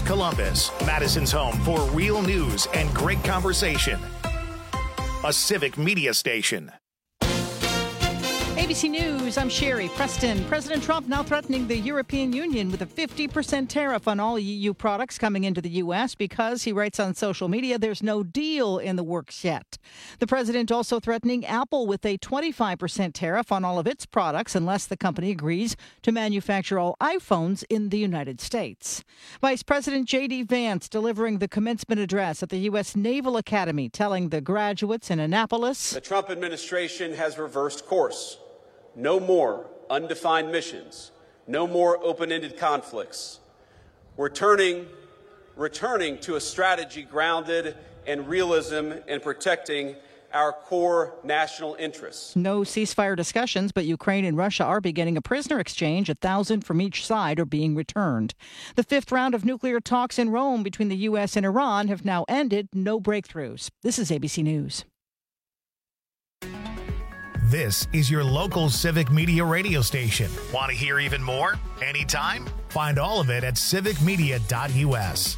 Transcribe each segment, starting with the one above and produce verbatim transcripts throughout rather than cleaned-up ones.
Columbus, Madison's home for real news and great conversation. A Civic Media station. A B C News, I'm Sherry Preston. President Trump now threatening the European Union with a fifty percent tariff on all E U products coming into the U S because, he writes on social media, there's no deal in the works yet. The president also threatening Apple with a twenty-five percent tariff on all of its products unless the company agrees to manufacture all iPhones in the United States. Vice President J D. Vance delivering the commencement address at the U S. Naval Academy, telling the graduates in Annapolis, the Trump administration has reversed course. No more undefined missions. No more open-ended conflicts. We're turning, returning to a strategy grounded in realism and protecting our core national interests. No ceasefire discussions, but Ukraine and Russia are beginning a prisoner exchange. A thousand from each side are being returned. The fifth round of nuclear talks in Rome between the U S and Iran have now ended. No breakthroughs. This is A B C News. This is your local Civic Media radio station. Want to hear even more? Anytime? Find all of it at civic media dot u s.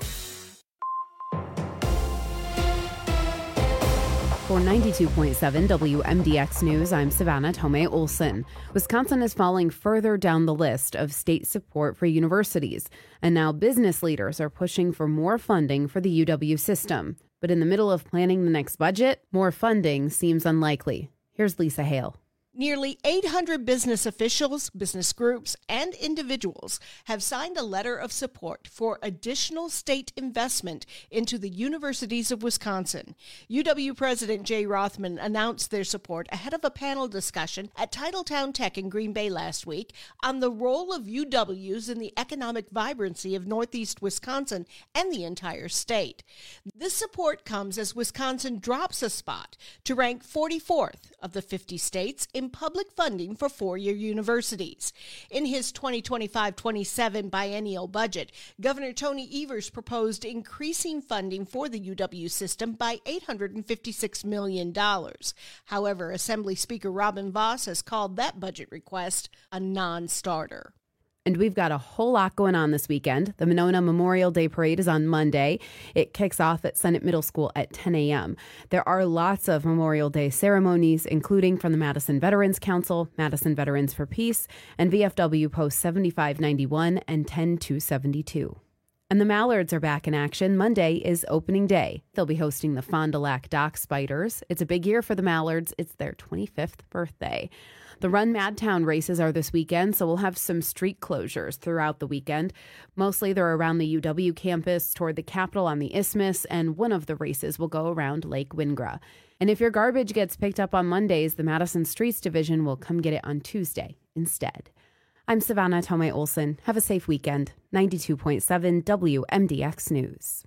For ninety-two point seven W M D X News, I'm Savannah Tomei Olson. Wisconsin is falling further down the list of state support for universities, and now business leaders are pushing for more funding for the U W system. But in the middle of planning the next budget, more funding seems unlikely. Here's Lisa Hale. Nearly eight hundred business officials, business groups, and individuals have signed a letter of support for additional state investment into the universities of Wisconsin. U W President Jay Rothman announced their support ahead of a panel discussion at Titletown Tech in Green Bay last week on the role of U Ws in the economic vibrancy of Northeast Wisconsin and the entire state. This support comes as Wisconsin drops a spot to rank forty-fourth of the fifty states in public funding for four-year universities. In his twenty twenty-five twenty-seven biennial budget, Governor Tony Evers proposed increasing funding for the U W system by eight hundred fifty-six million dollars. However, Assembly Speaker Robin Vos has called that budget request a non-starter. And we've got a whole lot going on this weekend. The Monona Memorial Day Parade is on Monday. It kicks off at Senate Middle School at ten a.m. There are lots of Memorial Day ceremonies, including from the Madison Veterans Council, Madison Veterans for Peace, and V F W Post seventy-five ninety-one and ten two seventy-two. And the Mallards are back in action. Monday is opening day. They'll be hosting the Fond du Lac Dock Spiders. It's a big year for the Mallards. It's their twenty-fifth birthday. The Run Madtown races are this weekend, so we'll have some street closures throughout the weekend. Mostly they're around the U W campus, toward the Capitol on the Isthmus, and one of the races will go around Lake Wingra. And if your garbage gets picked up on Mondays, the Madison Streets Division will come get it on Tuesday instead. I'm Savannah Tomei Olson. Have a safe weekend. ninety-two point seven W M D X News.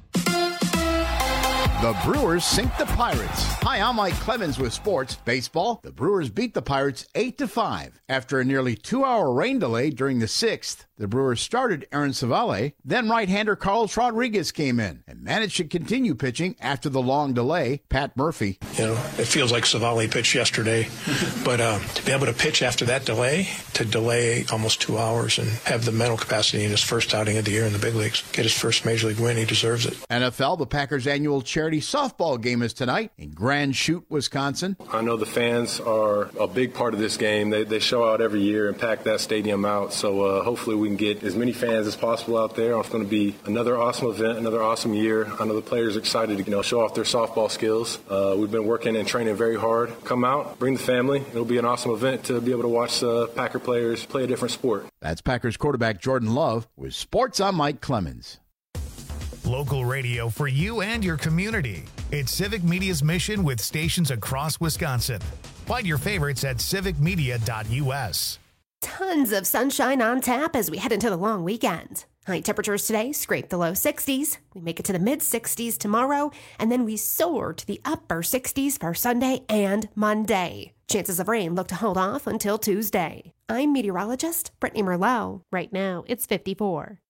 The Brewers sink the Pirates. Hi, I'm Mike Clemens with sports. Baseball, the Brewers beat the Pirates eight to five. After a nearly two-hour rain delay during the sixth, the Brewers started Aaron Savale. Then right-hander Carlos Rodriguez came in and managed to continue pitching after the long delay. Pat Murphy. You know, it feels like Savale pitched yesterday, but uh, to be able to pitch after that delay, to delay almost two hours and have the mental capacity in his first outing of the year in the big leagues, get his first major league win, he deserves it. N F L, the Packers' annual charity softball game is tonight in Grand Chute, Wisconsin. I know the fans are a big part of this game. They, they show out every year and pack that stadium out, so uh, hopefully we can get as many fans as possible out there. It's going to be another awesome event, another awesome year. I know the players are excited to you know, show off their softball skills. Uh, we've been working and training very hard. Come out, bring the family. It'll be an awesome event to be able to watch uh, Packer players play a different sport. That's Packers quarterback Jordan Love with Sports. I'm Mike Clemens. Local radio for you and your community. It's Civic Media's mission with stations across Wisconsin. Find your favorites at civic media dot u s. Tons of sunshine on tap as we head into the long weekend. High temperatures today scrape the low sixties. We make it to the mid sixties tomorrow, and then we soar to the upper sixties for Sunday and Monday. Chances of rain look to hold off until Tuesday. I'm meteorologist Brittany Merlot. Right now, it's fifty-four.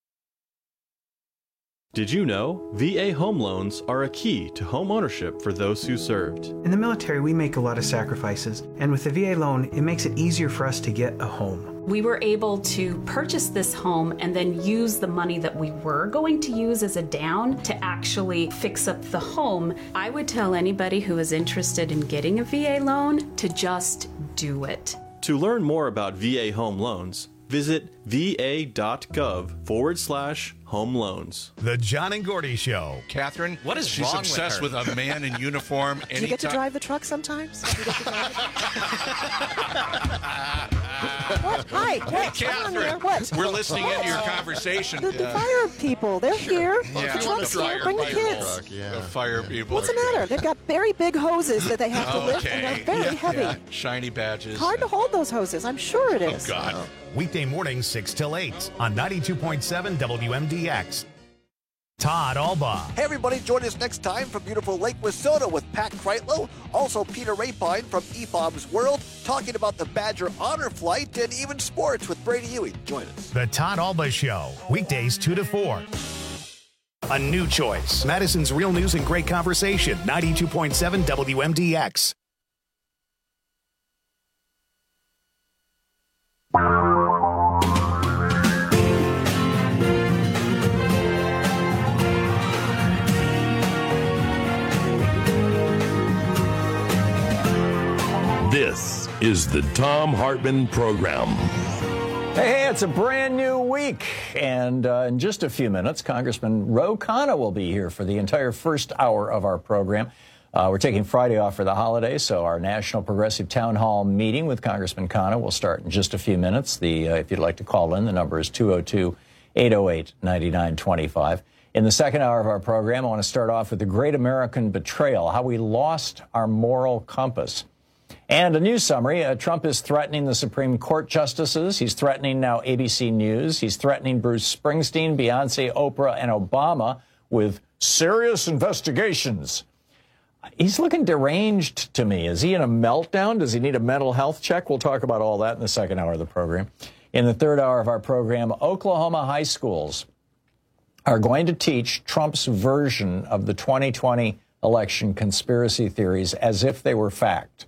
Did you know V A home loans are a key to home ownership for those who served? In the military, we make a lot of sacrifices, and with the V A loan, it makes it easier for us to get a home. We were able to purchase this home and then use the money that we were going to use as a down to actually fix up the home. I would tell anybody who is interested in getting a V A loan to just do it. To learn more about V A home loans, visit va.gov forward slash home loans. The John and Gordy Show. Catherine, what is she's wrong obsessed with, with, with a man in uniform. Do you get to drive the truck sometimes? Do you get to drive it? What? Hi, what? Catherine, what? We're listening into your conversation. The, the uh, fire people, they're sure. here. Yeah. The truck's here. Bring the kids. Truck, yeah. The fire people. What's the matter? They've got very big hoses that they have to okay. lift, and they're very yeah, heavy. Yeah. Shiny badges. Hard to hold those hoses. I'm sure it is. Oh, God. Weekday mornings, six till eight on ninety-two point seven W M D X. Todd Alba. Hey, everybody, join us next time from beautiful Lake Wissota with Pat Kreitlow, also Peter Rapine from E F O B's World, talking about the Badger Honor Flight and even sports with Brady Ewing. Join us. The Todd Alba Show, weekdays two to four. A new choice. Madison's Real News and Great Conversation, ninety-two point seven W M D X. This is the Thom Hartmann Program. Hey, hey, it's a brand new week, and uh, in just a few minutes, Congressman Ro Khanna will be here for the entire first hour of our program. Uh, we're taking Friday off for the holiday, so our National Progressive Town Hall meeting with Congressman Khanna will start in just a few minutes. The uh, if you'd like to call in, the number is two oh two, eight oh eight, nine nine two five. In the second hour of our program, I want to start off with the Great American Betrayal, how we lost our moral compass. And a news summary, uh, Trump is threatening the Supreme Court justices. He's threatening now A B C News. He's threatening Bruce Springsteen, Beyonce, Oprah, and Obama with serious investigations. He's looking deranged to me. Is he in a meltdown? Does he need a mental health check? We'll talk about all that in the second hour of the program. In the third hour of our program, Oklahoma high schools are going to teach Trump's version of the twenty twenty election conspiracy theories as if they were fact.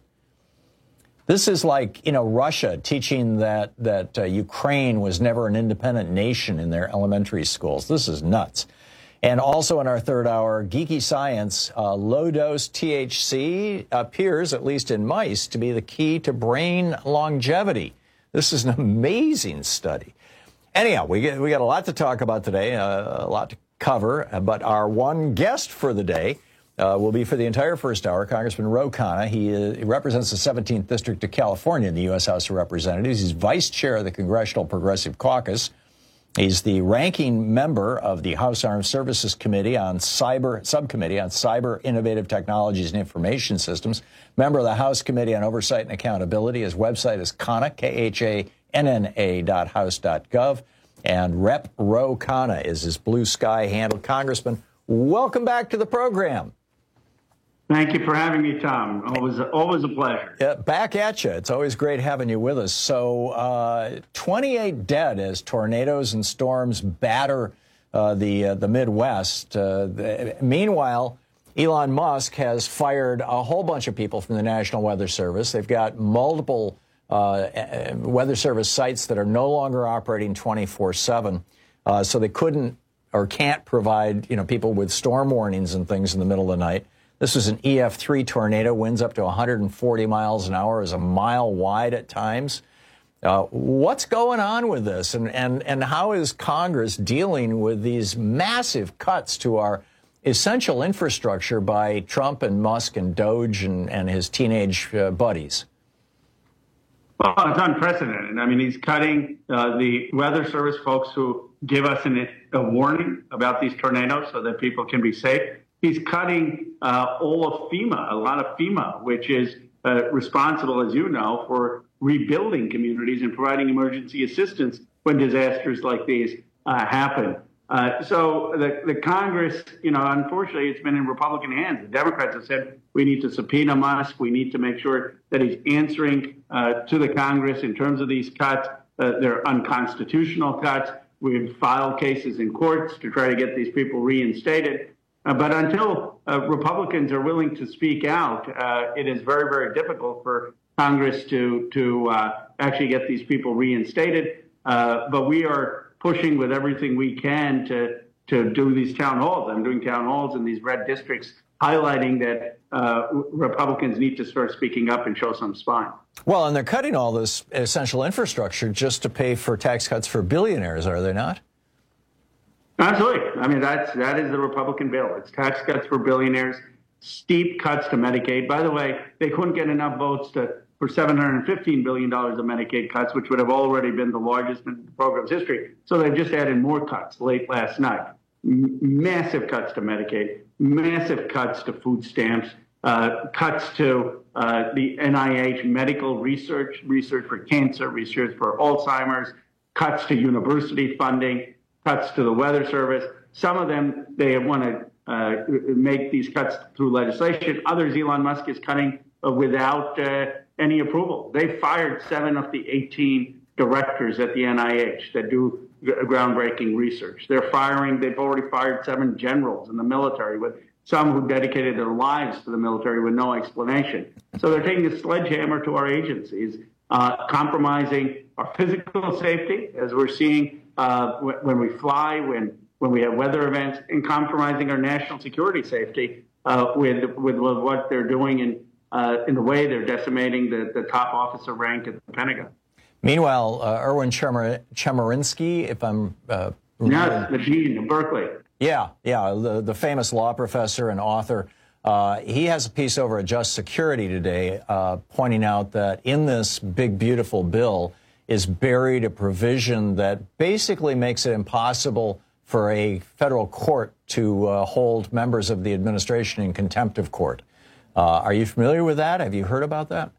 This is like, you know, Russia teaching that that uh, Ukraine was never an independent nation in their elementary schools. This is nuts. And also in our third hour, geeky science, uh, low-dose T H C appears, at least in mice, to be the key to brain longevity. This is an amazing study. Anyhow, we get, we got a lot to talk about today, uh, a lot to cover, but our one guest for the day Uh, will be for the entire first hour, Congressman Ro Khanna. He, uh, he represents the seventeenth District of California in the U S House of Representatives. He's vice chair of the Congressional Progressive Caucus. He's the ranking member of the House Armed Services Committee on Cyber Subcommittee on Cyber Innovative Technologies and Information Systems. Member of the House Committee on Oversight and Accountability. His website is Khanna, K H A N N A dot house dot gov. And Rep Ro Khanna is his blue sky handle. Congressman, welcome back to the program. Thank you for having me, Tom. Always, always a pleasure. Yeah, back at you. It's always great having you with us. So uh, twenty-eight dead as tornadoes and storms batter uh, the uh, the Midwest. Uh, the, meanwhile, Elon Musk has fired a whole bunch of people from the National Weather Service. They've got multiple uh, Weather Service sites that are no longer operating twenty-four seven. Uh, so they couldn't or can't provide, you know, people with storm warnings and things in the middle of the night. This was an E F three tornado, winds up to one hundred forty miles an hour, is a mile wide at times. Uh, what's going on with this, and, and, and how is Congress dealing with these massive cuts to our essential infrastructure by Trump and Musk and Doge and, and his teenage uh, buddies? Well, it's unprecedented. I mean, he's cutting uh, the Weather Service folks who give us an, a warning about these tornadoes so that people can be safe. He's cutting uh, all of FEMA, a lot of FEMA, which is uh, responsible, as you know, for rebuilding communities and providing emergency assistance when disasters like these uh, happen. Uh, so the, the Congress, you know, unfortunately, it's been in Republican hands. The Democrats have said we need to subpoena Musk. We need to make sure that he's answering uh, to the Congress in terms of these cuts. Uh, they're unconstitutional cuts. We've filed cases in courts to try to get these people reinstated. Uh, but until uh, Republicans are willing to speak out, uh, it is very, very difficult for Congress to to uh, actually get these people reinstated. Uh, but we are pushing with everything we can to to do these town halls. I'm doing town halls in these red districts, highlighting that uh, Republicans need to start speaking up and show some spine. Well, and they're cutting all this essential infrastructure just to pay for tax cuts for billionaires, are they not? Absolutely. I mean, that's that is the Republican bill. It's tax cuts for billionaires, steep cuts to Medicaid. By the way, they couldn't get enough votes to for seven hundred fifteen billion dollars of Medicaid cuts, which would have already been the largest in the program's history. So they've just added more cuts late last night. M- massive cuts to Medicaid, massive cuts to food stamps, uh, cuts to uh, the N I H medical research, research for cancer, research for Alzheimer's, cuts to university funding, cuts to the Weather Service. Some of them, they want to uh, make these cuts through legislation. Others, Elon Musk is cutting uh, without uh, any approval. They fired seven of the eighteen directors at the N I H that do groundbreaking research. They're firing, they've already fired seven generals in the military, with some who dedicated their lives to the military with no explanation. So they're taking a sledgehammer to our agencies, uh, compromising our physical safety, as we're seeing uh, when we fly, when when we have weather events, and compromising our national security safety uh, with, with with what they're doing in uh, in the way they're decimating the, the top officer rank at the Pentagon. Meanwhile, uh, Erwin Chemerinsky, Chemerinsky, if I'm uh, yes, the dean of Berkeley. Yeah, yeah, the the famous law professor and author. Uh, he has a piece over at Just Security today, uh, pointing out that in this big, beautiful bill is buried a provision that basically makes it impossible for a federal court to uh, hold members of the administration in contempt of court. Uh, are you familiar with that? Have you heard about that?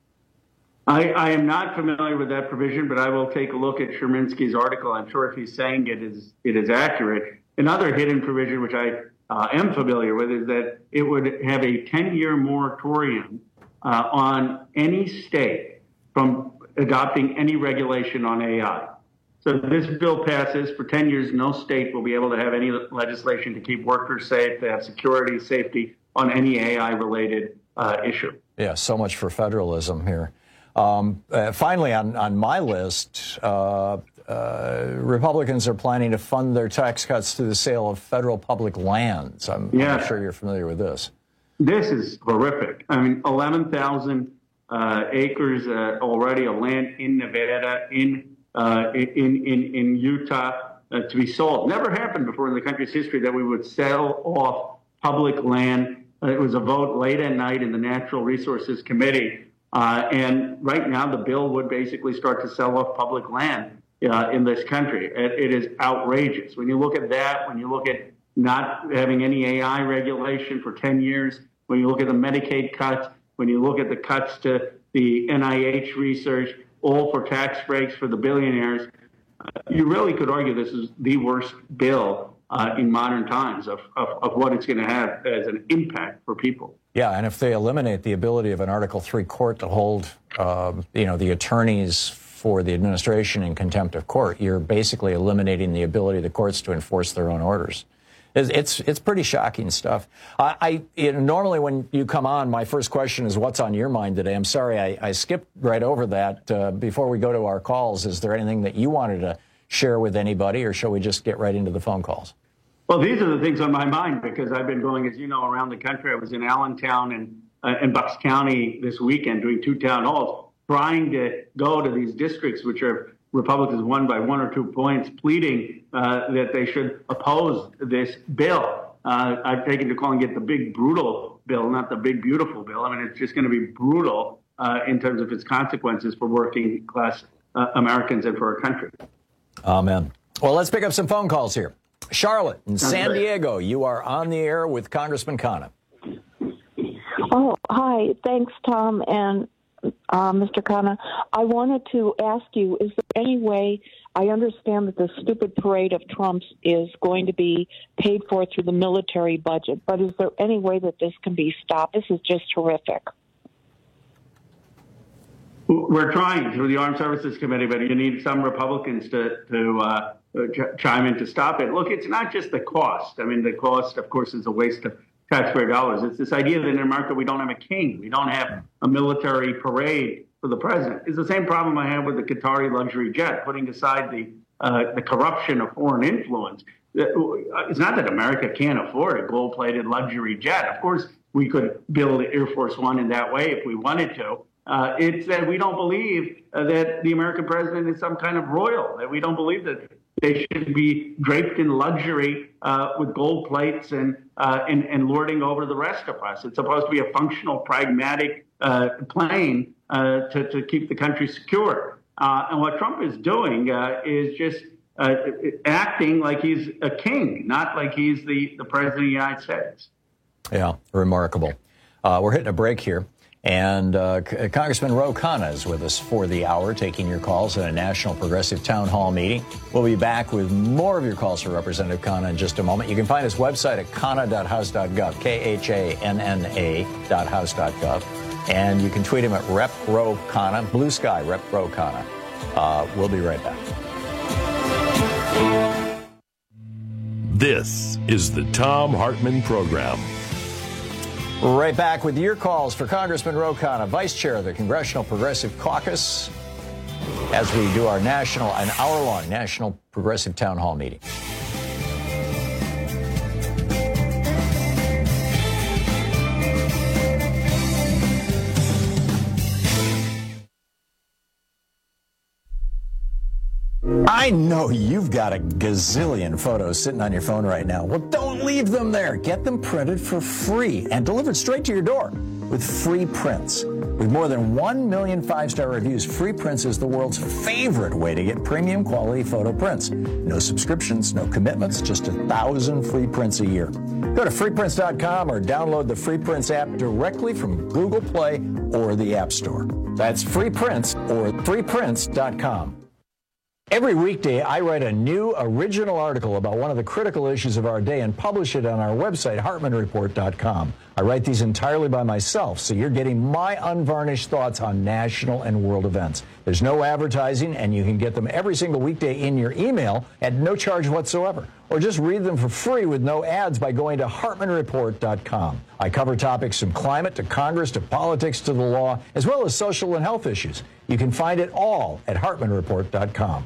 I, I am not familiar with that provision, but I will take a look at Chemerinsky's article. I'm sure if he's saying it is it is accurate. Another hidden provision, which I uh, am familiar with, is that it would have a ten-year moratorium uh, on any state from adopting any regulation on A I. So this bill passes, for ten years, no state will be able to have any legislation to keep workers safe, to have security, safety on any A I-related uh, issue. Yeah, so much for federalism here. Um, uh, finally, on, on my list, uh, uh, Republicans are planning to fund their tax cuts through the sale of federal public lands. I'm, yeah. I'm sure you're familiar with this. This is horrific. I mean, eleven thousand uh, acres uh, already of land in Nevada, in uh, in, in, in Utah uh, to be sold. Never happened before in the country's history that we would sell off public land. Uh, it was a vote late at night in the Natural Resources Committee. Uh, and right now, the bill would basically start to sell off public land uh, in this country. It, it is outrageous. When you look at that, when you look at not having any A I regulation for ten years, when you look at the Medicaid cuts, when you look at the cuts to the N I H research, all for tax breaks for the billionaires, uh, you really could argue this is the worst bill uh, in modern times of, of, of what it's going to have as an impact for people. Yeah, and if they eliminate the ability of an Article three court to hold, uh, you know, the attorneys for the administration in contempt of court, you're basically eliminating the ability of the courts to enforce their own orders. It's it's, it's pretty shocking stuff. I, I you know, normally when you come on, my first question is what's on your mind today. I'm sorry, I, I skipped right over that. Uh, before we go to our calls, is there anything that you wanted to share with anybody, or shall we just get right into the phone calls? Well, these are the things on my mind because I've been going, as you know, around the country. I was in Allentown and uh, in Bucks County this weekend doing two town halls, trying to go to these districts which are Republicans won by one or two points, pleading uh, that they should oppose this bill. Uh, I've taken to calling it the big brutal bill, not the big beautiful bill. I mean, it's just going to be brutal uh, in terms of its consequences for working class uh, Americans and for our country. Amen. Well, let's pick up some phone calls here. Charlotte in Sounds San great. Diego, you are on the air with Congressman Khanna. Oh, hi. Thanks, Tom and uh, Mister Khanna. I wanted to ask you, is there any way, I understand that the stupid parade of Trump's is going to be paid for through the military budget, but is there any way that this can be stopped? This is just horrific. We're trying through the Armed Services Committee, but you need some Republicans to, to uh, ch- chime in to stop it. Look, it's not just the cost. I mean, the cost, of course, is a waste of taxpayer dollars. It's this idea that in America we don't have a king, we don't have a military parade for the president. It's the same problem I have with the Qatari luxury jet, putting aside the uh, the corruption of foreign influence. It's not that America can't afford a gold-plated luxury jet. Of course, we could build Air Force One in that way if we wanted to. Uh, it's that we don't believe uh, that the American president is some kind of royal, that we don't believe that they should be draped in luxury uh, with gold plates and, uh, and and lording over the rest of us. It's supposed to be a functional, pragmatic uh, plane uh, to, to keep the country secure. Uh, and what Trump is doing uh, is just uh, acting like he's a king, not like he's the, the president of the United States. Yeah, remarkable. Uh, we're hitting a break here. And uh, C- Congressman Ro Khanna is with us for the hour, taking your calls at a National Progressive Town Hall meeting. We'll be back with more of your calls for Representative Khanna in just a moment. You can find his website at khanna dot house dot gov, K H A N N A dot house dot gov. And you can tweet him at Rep Ro Khanna, Blue Sky, Rep Ro Khanna. Uh, we'll be right back. This is the Thom Hartmann Program. Right back with your calls for Congressman Ro Khanna, Vice Chair of the Congressional Progressive Caucus, as we do our national, an hour-long National Progressive Town Hall meeting. I know you've got a gazillion photos sitting on your phone right now. Well, don't leave them there. Get them printed for free and delivered straight to your door with Free Prints. With more than one million five-star reviews, Free Prints is the world's favorite way to get premium quality photo prints. No subscriptions, no commitments, just a thousand free prints a year. Go to free prints dot com or download the Free Prints app directly from Google Play or the App Store. That's Free Prints or free prints dot com. Every weekday, I write a new original article about one of the critical issues of our day and publish it on our website, hartmann report dot com. I write these entirely by myself, so you're getting my unvarnished thoughts on national and world events. There's no advertising, and you can get them every single weekday in your email at no charge whatsoever. Or just read them for free with no ads by going to hartmann report dot com. I cover topics from climate to Congress to politics to the law, as well as social and health issues. You can find it all at hartmann report dot com.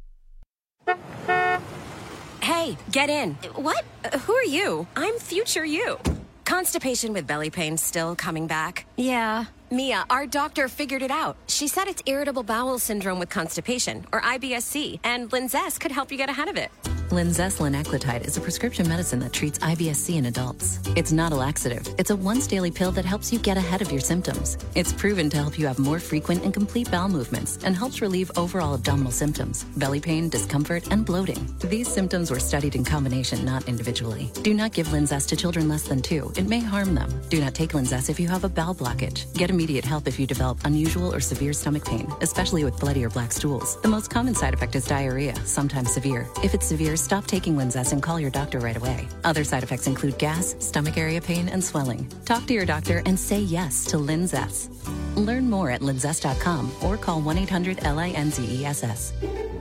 Hey, get in. What? Uh, who are you? I'm future you. Constipation with belly pain still coming back? Yeah. Mia, our doctor figured it out. She said it's irritable bowel syndrome with constipation, or I B S C, and Linzess could help you get ahead of it. Linzess linaclotide is a prescription medicine that treats I B S C in adults. It's not a laxative. It's a once-daily pill that helps you get ahead of your symptoms. It's proven to help you have more frequent and complete bowel movements and helps relieve overall abdominal symptoms, belly pain, discomfort, and bloating. These symptoms were studied in combination, not individually. Do not give Linzess to children less than two. It may harm them. Do not take Linzess if you have a bowel blockage. Get immediate help if you develop unusual or severe stomach pain, especially with bloody or black stools. The most common side effect is diarrhea, sometimes severe. If it's severe, stop taking Linzess and call your doctor right away. Other side effects include gas, stomach area pain, and swelling. Talk to your doctor and say yes to Linzess. Learn more at linzess dot com or call one eight hundred L I N Z E S S.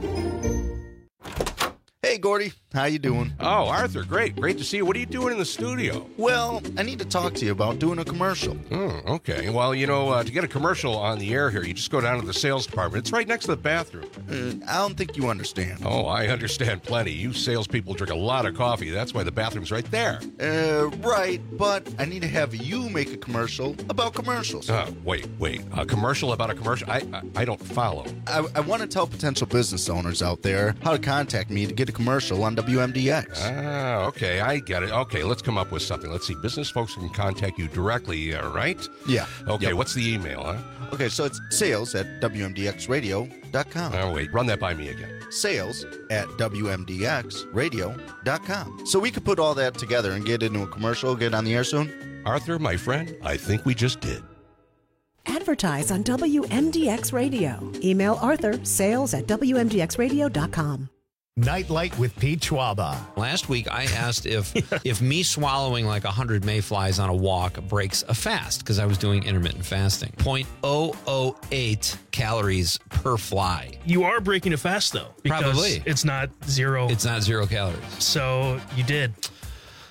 Hey, Gordy. How you doing? Oh, Arthur, great. Great to see you. What are you doing in the studio? Well, I need to talk to you about doing a commercial. Oh, okay. Well, you know, uh, to get a commercial on the air here, you just go down to the sales department. It's right next to the bathroom. Uh, I don't think you understand. Oh, I understand plenty. You salespeople drink a lot of coffee. That's why the bathroom's right there. Uh, right, but I need to have you make a commercial about commercials. Uh, wait, wait. A commercial about a commercial? I I, I don't follow. I, I want to tell potential business owners out there how to contact me to get a commercial on W M D X. Ah, okay, I get it. Okay, let's come up with something. Let's see. Business folks can contact you directly, uh, right? Yeah. Okay, yep. What's the email, huh? Okay, so it's sales at W M D X radio dot com. Oh, wait, run that by me again. Sales at W M D X radio dot com. So we could put all that together and get into a commercial, get on the air soon? Arthur, my friend, I think we just did. Advertise on W M D X Radio. Email Arthur, sales at W M D X radio dot com. Nightlight with Pete Schwaba. Last week, I asked if yeah. if me swallowing like one hundred mayflies on a walk breaks a fast, because I was doing intermittent fasting. zero point zero zero eight calories per fly. You are breaking a fast, though. Because Probably. It's not zero. It's not zero calories. So you did.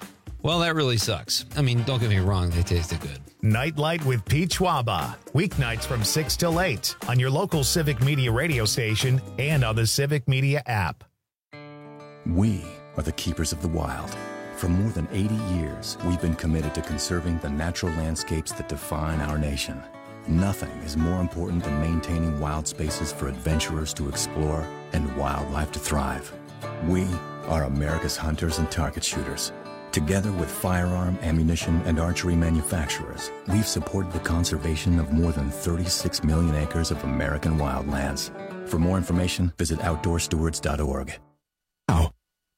Well, that really sucks. I mean, don't get me wrong, they tasted good. Nightlight with Pete Schwaba. Weeknights from six till eight on your local Civic Media radio station and on the Civic Media app. We are the keepers of the wild. For more than eighty years, we've been committed to conserving the natural landscapes that define our nation. Nothing is more important than maintaining wild spaces for adventurers to explore and wildlife to thrive. We are America's hunters and target shooters. Together with firearm, ammunition, and archery manufacturers, we've supported the conservation of more than thirty-six million acres of American wildlands. For more information, visit outdoor stewards dot org. Now,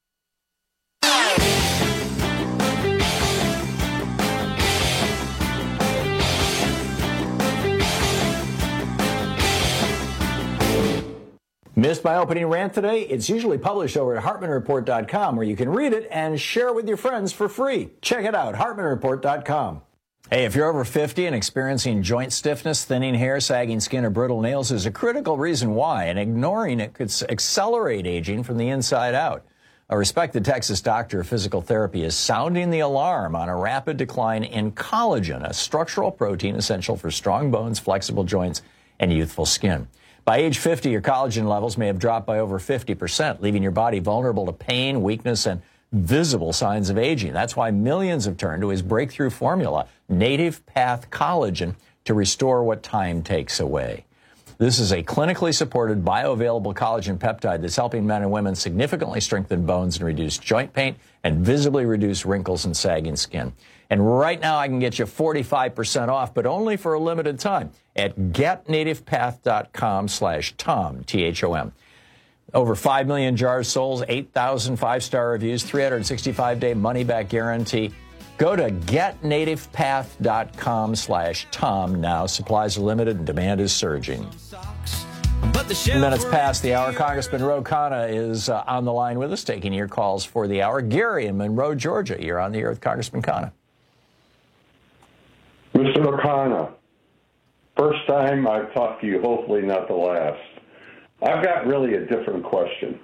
missed my opening rant today? It's usually published over at Hartman Report dot com, where you can read it and share it with your friends for free. Check it out, Hartman Report dot com. Hey, if you're over fifty and experiencing joint stiffness, thinning hair, sagging skin, or brittle nails, is a critical reason why, and ignoring it could accelerate aging from the inside out. A respected Texas doctor of physical therapy is sounding the alarm on a rapid decline in collagen, a structural protein essential for strong bones, flexible joints, and youthful skin. By age fifty, your collagen levels may have dropped by over fifty percent, leaving your body vulnerable to pain, weakness, and visible signs of aging. That's why millions have turned to his breakthrough formula, Native Path Collagen, to restore what time takes away. This is a clinically supported bioavailable collagen peptide that's helping men and women significantly strengthen bones and reduce joint pain and visibly reduce wrinkles and sagging skin. And right now I can get you forty-five percent off, but only for a limited time at get native path dot com slash Tom, T H O M. Over five million jars sold, eight thousand five-star reviews, three hundred sixty-five day money-back guarantee. Go to get native path dot com slash Tom now. Supplies are limited and demand is surging. Minutes past the hour. Congressman Ro Khanna is uh, on the line with us, taking your calls for the hour. Gary in Monroe, Georgia, you're on the air with Congressman Khanna. Mister O'Connor, first time I've talked to you, hopefully not the last. I've got really a different question.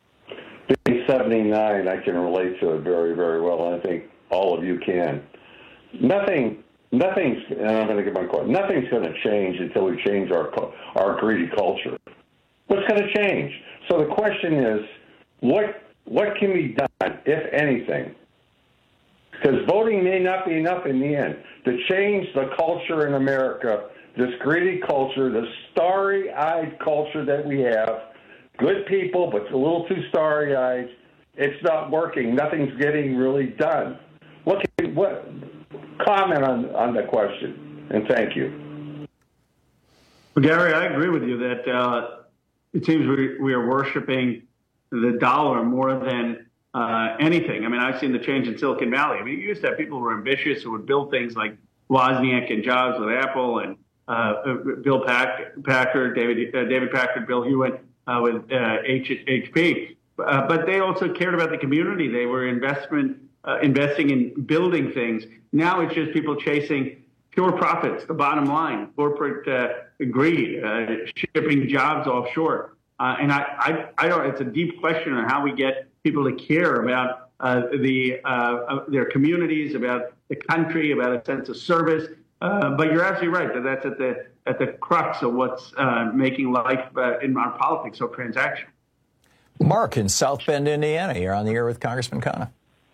Being seventy-nine, I can relate to it very, very well, and I think all of you can. Nothing, nothing's, and I'm going to give my question, nothing's going to change until we change our our greedy culture. What's going to change? So the question is, what what can be done, if anything? Because voting may not be enough in the end to change the culture in America, this greedy culture, this starry-eyed culture that we have. Good people, but a little too starry-eyed. It's not working. Nothing's getting really done. What? Can, what? Comment on on the question, and thank you. Well, Gary, I agree with you that uh, it seems we we are worshiping the dollar more than Uh, anything. I mean, I've seen the change in Silicon Valley. I mean, you used to have people who were ambitious who would build things like Wozniak and Jobs with Apple, and uh, Bill Pack, Packard, David uh, David Packard, Bill Hewitt uh, with uh, H, HP. Uh, but they also cared about the community. They were investment uh, investing in building things. Now it's just people chasing pure profits, the bottom line, corporate uh, greed, uh, shipping jobs offshore. Uh, and I, I, I don't. It's a deep question on how we get people to care about uh, the uh, their communities, about the country, about a sense of service. Uh, but you're absolutely right that that's at the at the crux of what's uh, making life uh, in our politics so transactional. Mark in South Bend, Indiana, you're on the air with Congressman Khanna.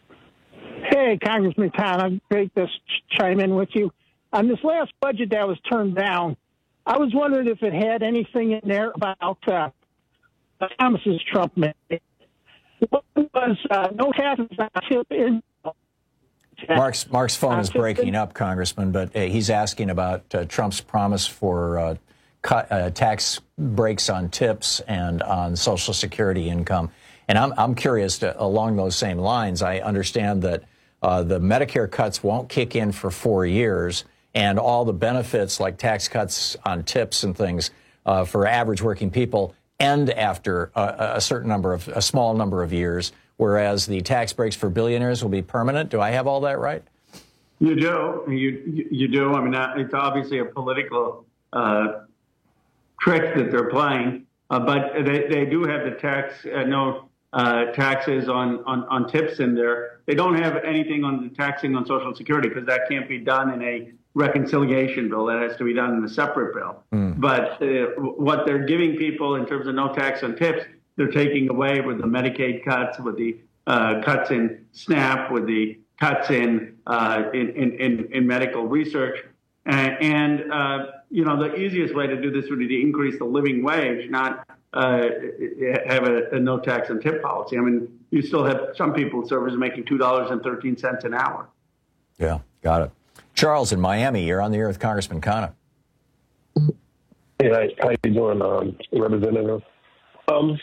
Hey, Congressman Khanna, great to chime in with you. On this last budget that was turned down, I was wondering if it had anything in there about uh, Thomas's Trump mandate. What was uh, no taxes on tip in? Mark's Mark's phone is breaking up, Congressman, but uh, he's asking about uh, Trump's promise for uh, cut, uh, tax breaks on tips and on Social Security income. And I'm I'm curious to, along those same lines. I understand that uh, the Medicare cuts won't kick in for four years, and all the benefits like tax cuts on tips and things uh, for average working people end after a, a certain number of a small number of years, whereas the tax breaks for billionaires will be permanent. Do I have all that right? You do. You you do. I mean, it's obviously a political uh, trick that they're playing, uh, but they, they do have the tax uh, no uh, taxes on, on, on tips in there. They don't have anything on the taxing on Social Security because that can't be done in a reconciliation bill. That has to be done in a separate bill. Mm. But uh, what they're giving people in terms of no tax on tips, they're taking away with the Medicaid cuts, with the uh, cuts in SNAP, with the cuts in uh, in, in, in medical research. And, and uh, you know, the easiest way to do this would be to increase the living wage, not uh, have a, a no tax on tip policy. I mean, you still have some people, servers, making two dollars and thirteen cents an hour. Yeah, got it. Charles in Miami, you're on the air with Congressman Khanna. Hey, how, how you doing, um, Representative? Um,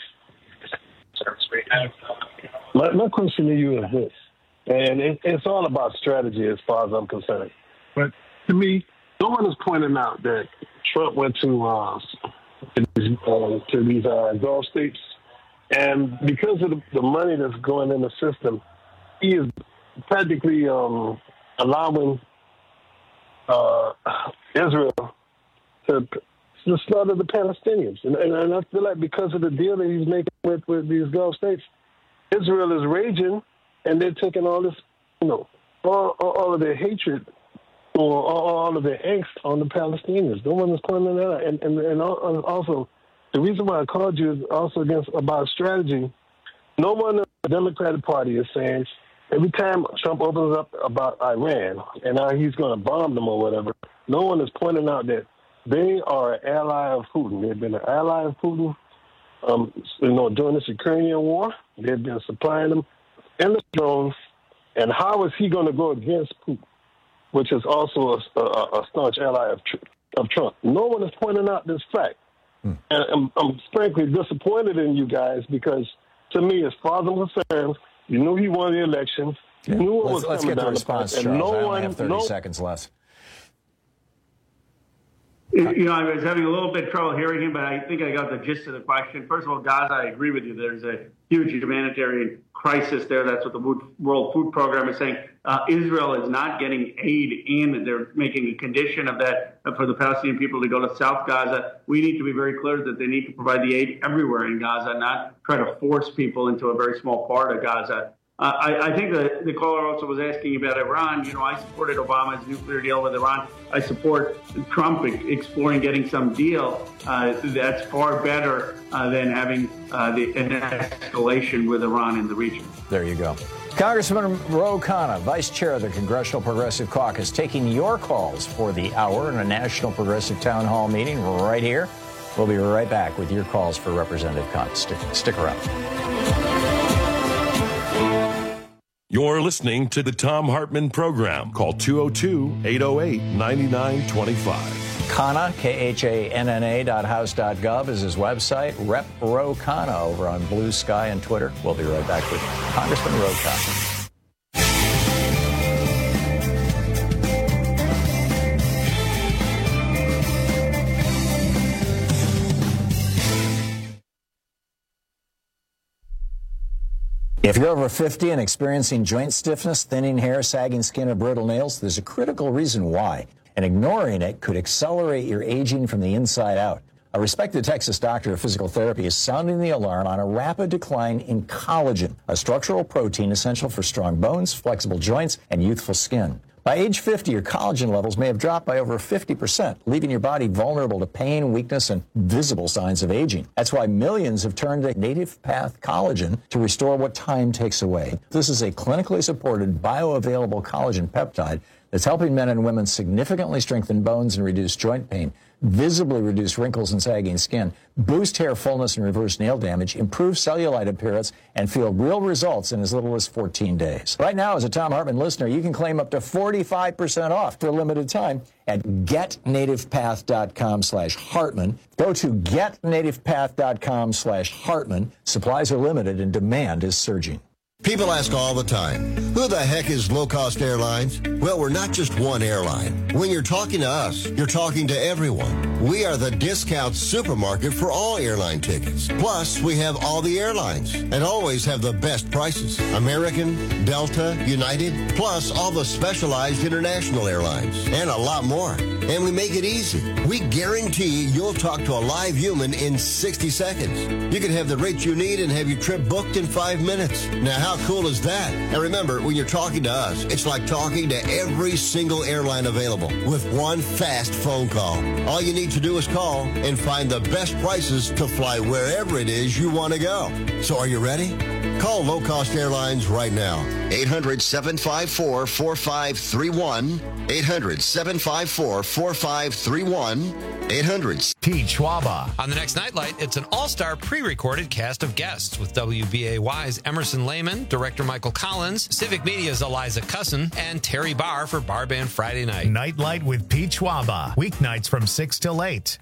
my, my question to you is this, and it, it's all about strategy as far as I'm concerned. But to me, no one is pointing out that Trump went to uh, to these, uh, to these uh, Gulf states, and because of the, the money that's going in the system, he is practically um, allowing uh, Israel to, to slaughter the Palestinians. And, and, and I feel like because of the deal that he's making with, with these Gulf states, Israel is raging, and they're taking all this, you know, all, all of their hatred or all of their angst on the Palestinians. No one is pointing that out. And, and, and also, the reason why I called you is also against about strategy. No one in the Democratic Party is saying every time Trump opens up about Iran and how he's going to bomb them or whatever, no one is pointing out that they are an ally of Putin. They've been an ally of Putin, um, you know, during this Ukrainian war. They've been supplying them endless drones. And how is he going to go against Putin, which is also a, a, a staunch ally of, of Trump? No one is pointing out this fact. Hmm. And I'm, I'm frankly disappointed in you guys because, to me, as far as I'm concerned, you knew he won the election. You yeah. knew what let's, was let's coming get the down response, the pipe. Charles. And no I only one, have thirty no, seconds left. You know, I was having a little bit of trouble hearing him, but I think I got the gist of the question. First of all, Gaza, I agree with you. There's a huge humanitarian crisis there. That's what the World Food Program is saying. Uh, Israel is not getting aid in. They're making a condition of that for the Palestinian people to go to South Gaza. We need to be very clear that they need to provide the aid everywhere in Gaza, not try to force people into a very small part of Gaza. Uh, I, I think the, the caller also was asking about Iran. You know, I supported Obama's nuclear deal with Iran. I support Trump exploring getting some deal. Uh, that's far better uh, than having uh, the, an escalation with Iran in the region. There you go. Congressman Ro Khanna, Vice Chair of the Congressional Progressive Caucus, taking your calls for the hour in a National Progressive Town Hall meeting right here. We'll be right back with your calls for Representative Khanna. Stick, stick around. You're listening to the Thom Hartmann Program. Call two oh two, eight oh eight, nine nine two five. Khanna, K H A N N A dot house dot gov is his website. Rep Ro Khanna over on Blue Sky and Twitter. We'll be right back with Congressman Ro Khanna. If you're over fifty and experiencing joint stiffness, thinning hair, sagging skin, or brittle nails, there's a critical reason why. And ignoring it could accelerate your aging from the inside out. A respected Texas doctor of physical therapy is sounding the alarm on a rapid decline in collagen, a structural protein essential for strong bones, flexible joints, and youthful skin. By age fifty, your collagen levels may have dropped by over fifty percent, leaving your body vulnerable to pain, weakness, and visible signs of aging. That's why millions have turned to Native Path Collagen to restore what time takes away. This is a clinically supported, bioavailable collagen peptide that's helping men and women significantly strengthen bones and reduce joint pain, visibly reduce wrinkles and sagging skin, boost hair fullness and reverse nail damage, improve cellulite appearance, and feel real results in as little as fourteen days. Right now, as a Thom Hartmann listener, you can claim up to forty-five percent off for a limited time at get native path dot com slash Hartmann. Go to get native path dot com slash Hartmann. Supplies are limited and demand is surging. People ask all the time, who the heck is Low Cost Airlines? Well, we're not just one airline. When you're talking to us, you're talking to everyone. We are the discount supermarket for all airline tickets. Plus, we have all the airlines and always have the best prices. American, Delta, United, plus all the specialized international airlines and a lot more. And we make it easy. We guarantee you'll talk to a live human in sixty seconds. You can have the rates you need and have your trip booked in five minutes. Now, how cool is that? And remember, when you're talking to us, it's like talking to every single airline available with one fast phone call. All you need to do is call and find the best prices to fly wherever it is you want to go. So are you ready? Call Low Cost Airlines right now. eight hundred, seven five four, four five three one. eight hundred, seven five four, four five three one. eight hundred. Pete Schwaba. On the next Nightlight, it's an all-star pre-recorded cast of guests with W B A Y's Emerson Lehman, director Michael Collins, Civic Media's Eliza Cussin, and Terry Barr for Bar Band Friday Night. Nightlight with Pete Schwaba. Weeknights from six till eight.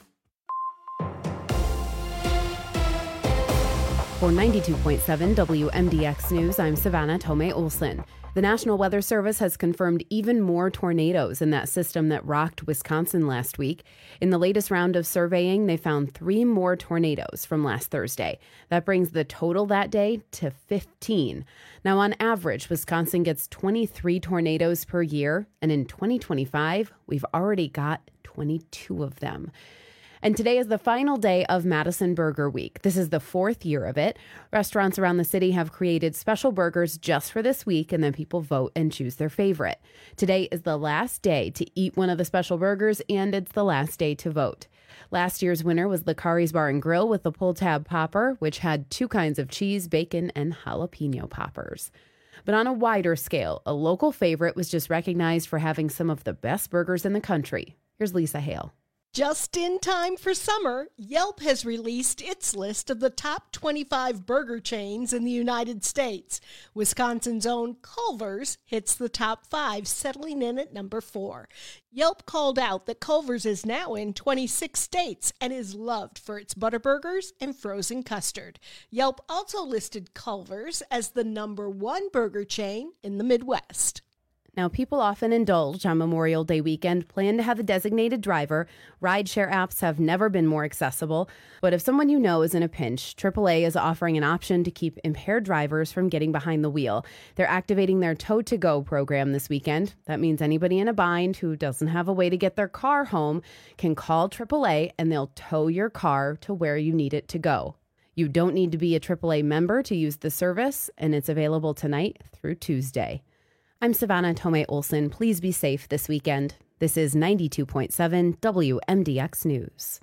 For ninety-two point seven W M D X News, I'm Savannah Tomei Olson. The National Weather Service has confirmed even more tornadoes in that system that rocked Wisconsin last week. In the latest round of surveying, they found three more tornadoes from last Thursday. That brings the total that day to fifteen. Now, on average, Wisconsin gets twenty-three tornadoes per year, and in twenty twenty-five, we've already got twenty-two of them. And today is the final day of Madison Burger Week. This is the fourth year of it. Restaurants around the city have created special burgers just for this week, and then people vote and choose their favorite. Today is the last day to eat one of the special burgers, and it's the last day to vote. Last year's winner was Licari's Bar and Grill with the Pull Tab Popper, which had two kinds of cheese, bacon, and jalapeno poppers. But on a wider scale, a local favorite was just recognized for having some of the best burgers in the country. Here's Lisa Hale. Just in time for summer, Yelp has released its list of the top twenty-five burger chains in the United States. Wisconsin's own Culver's hits the top five, settling in at number four. Yelp called out that Culver's is now in twenty-six states and is loved for its butter burgers and frozen custard. Yelp also listed Culver's as the number one burger chain in the Midwest. Now, people often indulge on Memorial Day weekend, plan to have a designated driver. Rideshare apps have never been more accessible. But if someone you know is in a pinch, triple A is offering an option to keep impaired drivers from getting behind the wheel. They're activating their Tow to Go program this weekend. That means anybody in a bind who doesn't have a way to get their car home can call triple A and they'll tow your car to where you need it to go. You don't need to be a triple A member to use the service, and it's available tonight through Tuesday. I'm Savannah Tomei Olson. Please be safe this weekend. This is ninety-two point seven W M D X News.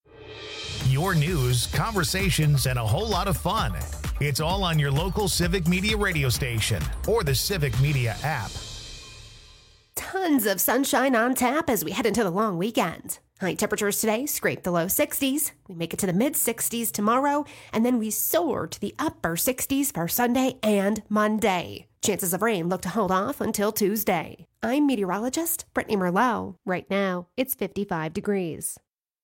Your news, conversations, and a whole lot of fun. It's all on your local Civic Media radio station or the Civic Media app. Tons of sunshine on tap as we head into the long weekend. High temperatures today scrape the low sixties. We make it to the mid sixties tomorrow, and then we soar to the upper sixties for Sunday and Monday. Chances of rain look to hold off until Tuesday. I'm meteorologist Brittany Merlot. Right now, it's fifty-five degrees.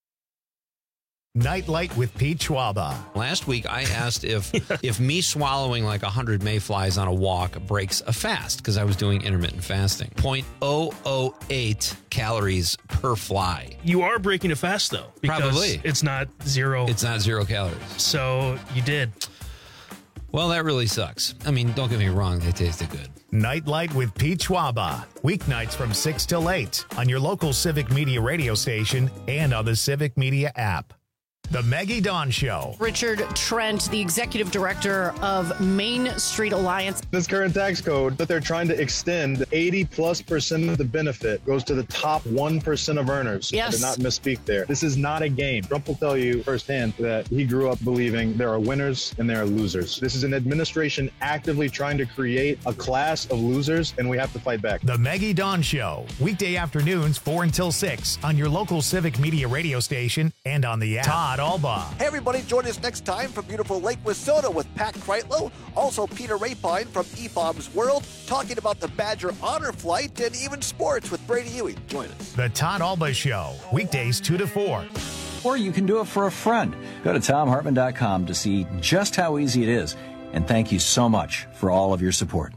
Nightlight with Pete Schwaba. Last week, I asked if if me swallowing like one hundred mayflies on a walk breaks a fast, because I was doing intermittent fasting. zero point zero zero eight calories per fly. You are breaking a fast, though. Because Probably. It's not zero. It's not zero calories. So you did. Well, that really sucks. I mean, don't get me wrong, they tasted good. Nightlight with Pete Schwaba. Weeknights from six till eight on your local Civic Media radio station and on the Civic Media app. The Maggie Dawn Show. Richard Trent, the executive director of Main Street Alliance. This current tax code that they're trying to extend, eighty plus percent of the benefit goes to the top one percent of earners. Yes. I did not misspeak there. This is not a game. Trump will tell you firsthand that he grew up believing there are winners and there are losers. This is an administration actively trying to create a class of losers, and we have to fight back. The Maggie Dawn Show. Weekday afternoons, four until six on your local Civic Media radio station and on the app. Todd Alba. Hey, everybody, join us next time from beautiful Lake Wissota with Pat Kreitlow, also Peter Rapine from E F O B's World, talking about the Badger Honor Flight and even sports with Brady Ewing. Join us. The Todd Alba Show. Weekdays two to four. Or you can do it for a friend. Go to tom hartman dot com to see just how easy it is. and thank you so much for all of your support.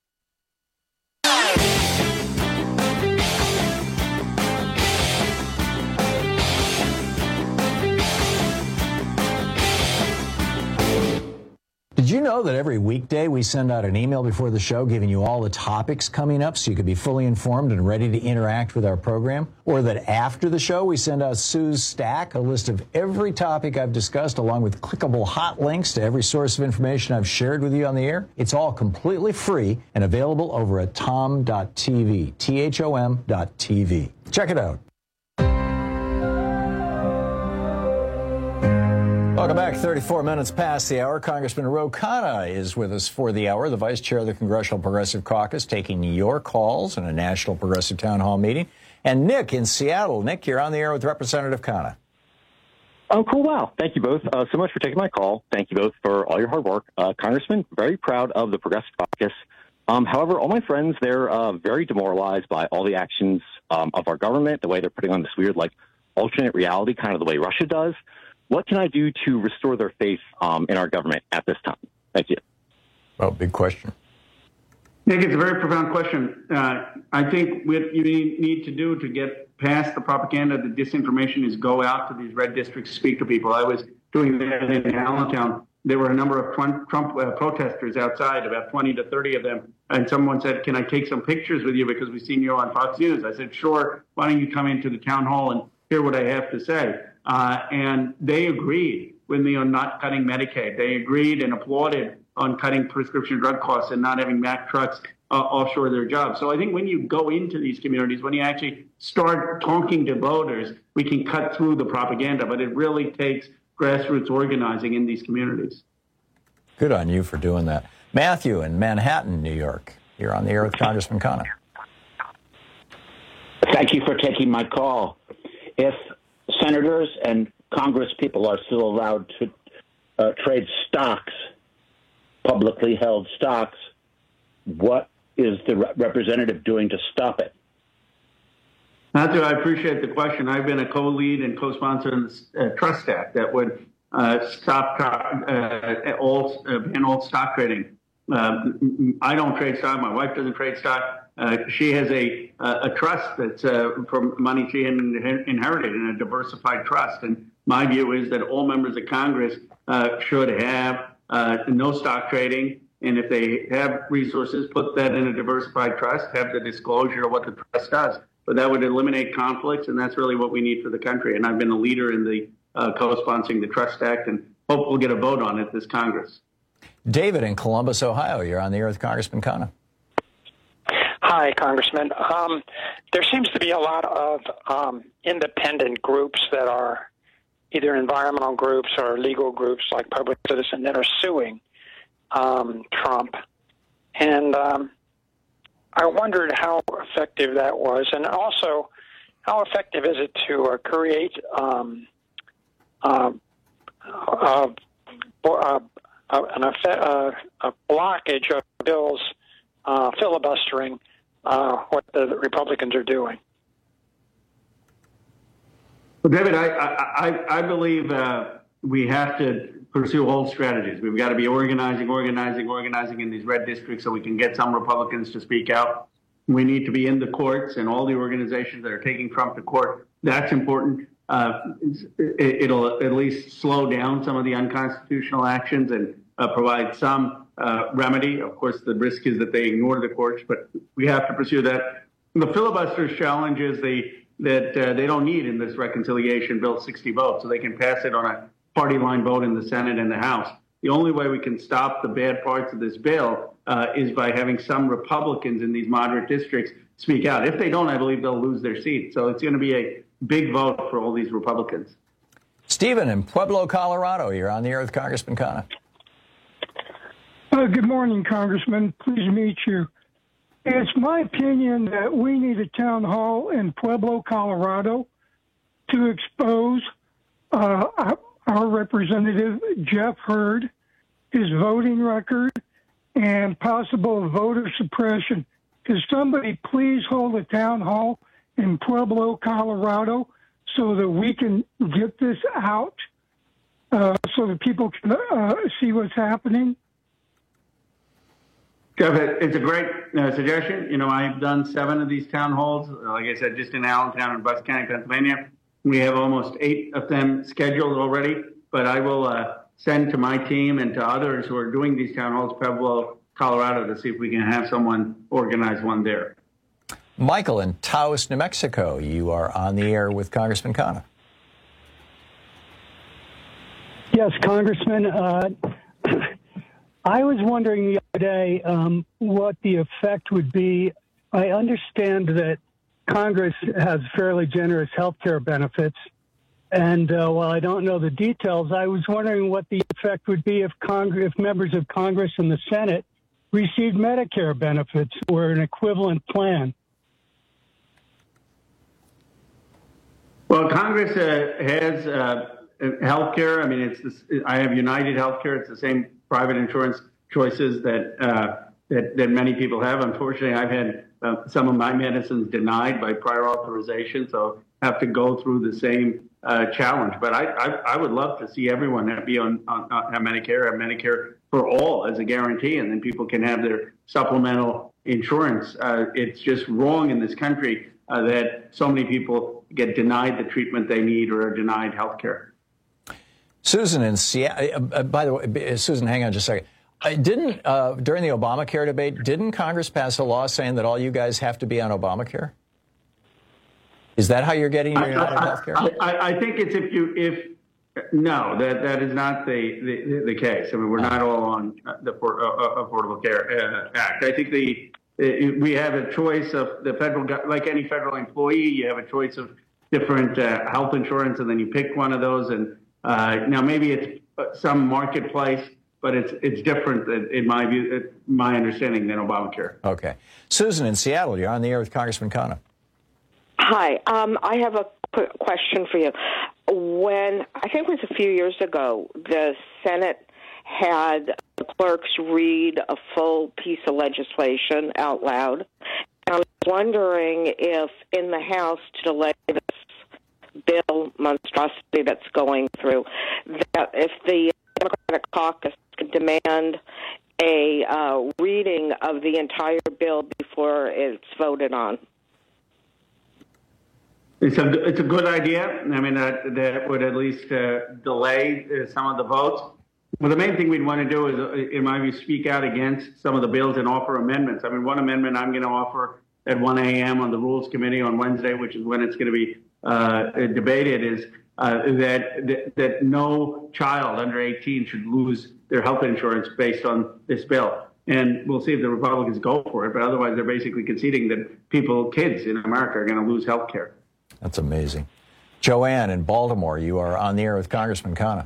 Did you know that every weekday we send out an email before the show giving you all the topics coming up so you can be fully informed and ready to interact with our program? Or that after the show we send out Sue's Stack, a list of every topic I've discussed along with clickable hot links to every source of information I've shared with you on the air? It's all completely free and available over at tom dot t v, T H O M dot T V. Check it out. Welcome back. thirty-four minutes past the hour. Congressman Ro Khanna is with us for the hour, the vice chair of the Congressional Progressive Caucus, taking your calls in a National Progressive Town Hall meeting. And Nick in Seattle. Nick, you're on the air with Representative Khanna. Oh, cool. Wow. Thank you both uh, so much for taking my call. Thank you both for all your hard work. Uh, Congressman, very proud of the Progressive Caucus. Um, however, all my friends, they're uh, very demoralized by all the actions um, of our government, the way they're putting on this weird, like, alternate reality, kind of the way Russia does. What can I do to restore their faith um, in our government at this time? Thank you. Well, big question. Nick, it's a very profound question. Uh, I think what you need to do to get past the propaganda, the disinformation, is go out to these red districts, speak to people. I was doing that in Allentown. There were a number of Trump, Trump uh, protesters outside, about twenty to thirty of them. And someone said, can I take some pictures with you because we've seen you on Fox News? I said, sure. Why don't you come into the town hall and hear what I have to say? Uh, and they agreed with me on not cutting Medicaid. They agreed and applauded on cutting prescription drug costs and not having Mack trucks uh, offshore their jobs. So I think when you go into these communities, when you actually start talking to voters, we can cut through the propaganda. But it really takes grassroots organizing in these communities. Good on you for doing that. Matthew in Manhattan, New York. You're on the air with Congressman Khanna. Thank you for taking my call. If senators and Congress people are still allowed to uh, trade stocks, publicly held stocks, what is the re- representative doing to stop it? Matthew, I appreciate the question. I've been a co-lead and co-sponsor in the uh, Trust Act that would uh, stop uh, all uh, ban all stock trading. Uh, I don't trade stock. My wife doesn't trade stock. Uh, she has a a trust that's uh, from money she inherited in a diversified trust. And my view is that all members of Congress uh, should have uh, no stock trading. And if they have resources, put that in a diversified trust, have the disclosure of what the trust does. But that would eliminate conflicts, and that's really what we need for the country. And I've been a leader in the uh, co-sponsoring the Trust Act, and hope we'll get a vote on it this Congress. David in Columbus, Ohio. You're on the air with Congressman Khanna. Hi, Congressman. Um, there seems to be a lot of um, independent groups that are either environmental groups or legal groups like Public Citizen that are suing um, Trump. And um, I wondered how effective that was. And also, how effective is it to uh, create um, uh, uh, uh, an effect, uh, a blockage of bills uh, filibustering Uh, what the Republicans are doing? Well, David, I I, I believe uh, we have to pursue all strategies. We've got to be organizing, organizing, organizing in these red districts so we can get some Republicans to speak out. We need to be in the courts and all the organizations that are taking Trump to court. That's important. Uh, it, it'll at least slow down some of the unconstitutional actions and uh, provide some uh, remedy. Of course, the risk is that they ignore the courts, but we have to pursue that. The filibuster's challenge is the, that uh, they don't need in this reconciliation bill sixty votes, so they can pass it on a party line vote in the Senate and the House. The only way we can stop the bad parts of this bill uh, is by having some Republicans in these moderate districts speak out. If they don't, I believe they'll lose their seat. So it's going to be a big vote for all these Republicans. Stephen in Pueblo, Colorado. You're on the air with Congressman Khanna. Uh, good morning, Congressman. Pleased to meet you. It's my opinion that we need a town hall in Pueblo, Colorado, to expose uh, our representative, Jeff Hurd, his voting record, and possible voter suppression. Could somebody please hold a town hall in Pueblo, Colorado, so that we can get this out, uh, so that people can uh, see what's happening? Jeff, it's a great uh, suggestion. You know, I've done seven of these town halls. Like I said, just in Allentown and Bucks County, Pennsylvania. We have almost eight of them scheduled already. But I will uh, send to my team and to others who are doing these town halls, Pueblo, Colorado, to see if we can have someone organize one there. Michael in Taos, New Mexico, you are on the air with Congressman Khanna. Yes, Congressman. Uh, I was wondering the other day um, what the effect would be. I understand that Congress has fairly generous health care benefits. And uh, while I don't know the details, I was wondering what the effect would be if, Congress, if members of Congress and the Senate received Medicare benefits or an equivalent plan. Well, Congress uh, has uh, health care. I mean, it's this, I have United Healthcare. It's the same private insurance choices that uh, that, that many people have. Unfortunately, I've had uh, some of my medicines denied by prior authorization, so I have to go through the same uh, challenge. But I, I I would love to see everyone be on, on, on Medicare, have Medicare for all as a guarantee, and then people can have their supplemental insurance. Uh, it's just wrong in this country uh, that so many people get denied the treatment they need or are denied health care. Susan in Seattle, uh, by the way, Susan, hang on just a second. Uh, didn't, uh, during the Obamacare debate, didn't Congress pass a law saying that all you guys have to be on Obamacare? Is that how you're getting your United Health Care? I, I, I think it's if you, if, no, that, that is not the, the, the case. I mean, we're not all on the uh, Affordable Care uh, Act. I think the, we have a choice of the federal, like any federal employee, you have a choice of different uh, health insurance, and then you pick one of those. And uh, now maybe it's some marketplace, but it's it's different in my view, my understanding, than Obamacare. Okay. Susan in Seattle, you're on the air with Congressman Khanna. Hi. Um, I have a quick question for you. When, I think it was a few years ago, the Senate had the clerks read a full piece of legislation out loud. And I was wondering if in the House, to delay this bill monstrosity that's going through, that if the Democratic caucus could demand a uh, reading of the entire bill before it's voted on. It's a, it's a good idea. I mean, that, that would at least uh, delay uh, some of the votes. Well, the main thing we'd want to do is, uh, in my view, speak out against some of the bills and offer amendments. I mean, one amendment I'm going to offer at one a.m. on the Rules Committee on Wednesday, which is when it's going to be uh, debated, is uh, that, that that no child under eighteen should lose their health insurance based on this bill. And we'll see if the Republicans go for it, but otherwise they're basically conceding that people, kids in America, are going to lose health care. That's amazing. Joanne in Baltimore, you are on the air with Congressman Khanna.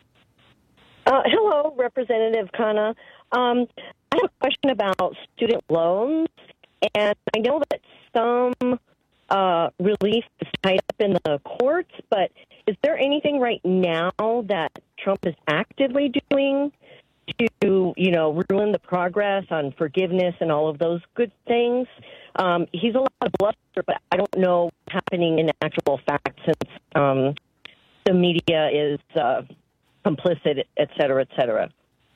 Uh, hello, Representative Khanna. Um, I have a question about student loans, and I know that some uh, relief is tied up in the courts, but is there anything right now that Trump is actively doing to, you know, ruin the progress on forgiveness and all of those good things? Um, he's a lot of bluster, but I don't know what's happening in actual fact since um, the media is uh, complicit, et cetera, et cetera.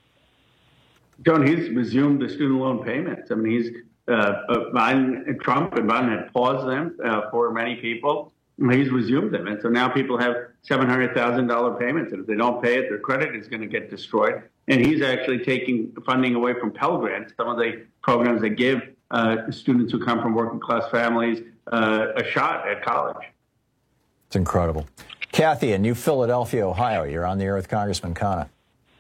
John, he's resumed the student loan payments. I mean, he's uh, uh, Biden, Trump and Biden had paused them uh, for many people. He's resumed them. And so now people have seven hundred thousand dollars payments. And if they don't pay it, their credit is going to get destroyed. And he's actually taking funding away from Pell Grants, some of the programs that give uh, students who come from working class families uh, a shot at college. It's incredible. Kathy in New Philadelphia, Ohio, you're on the air with Congressman Khanna.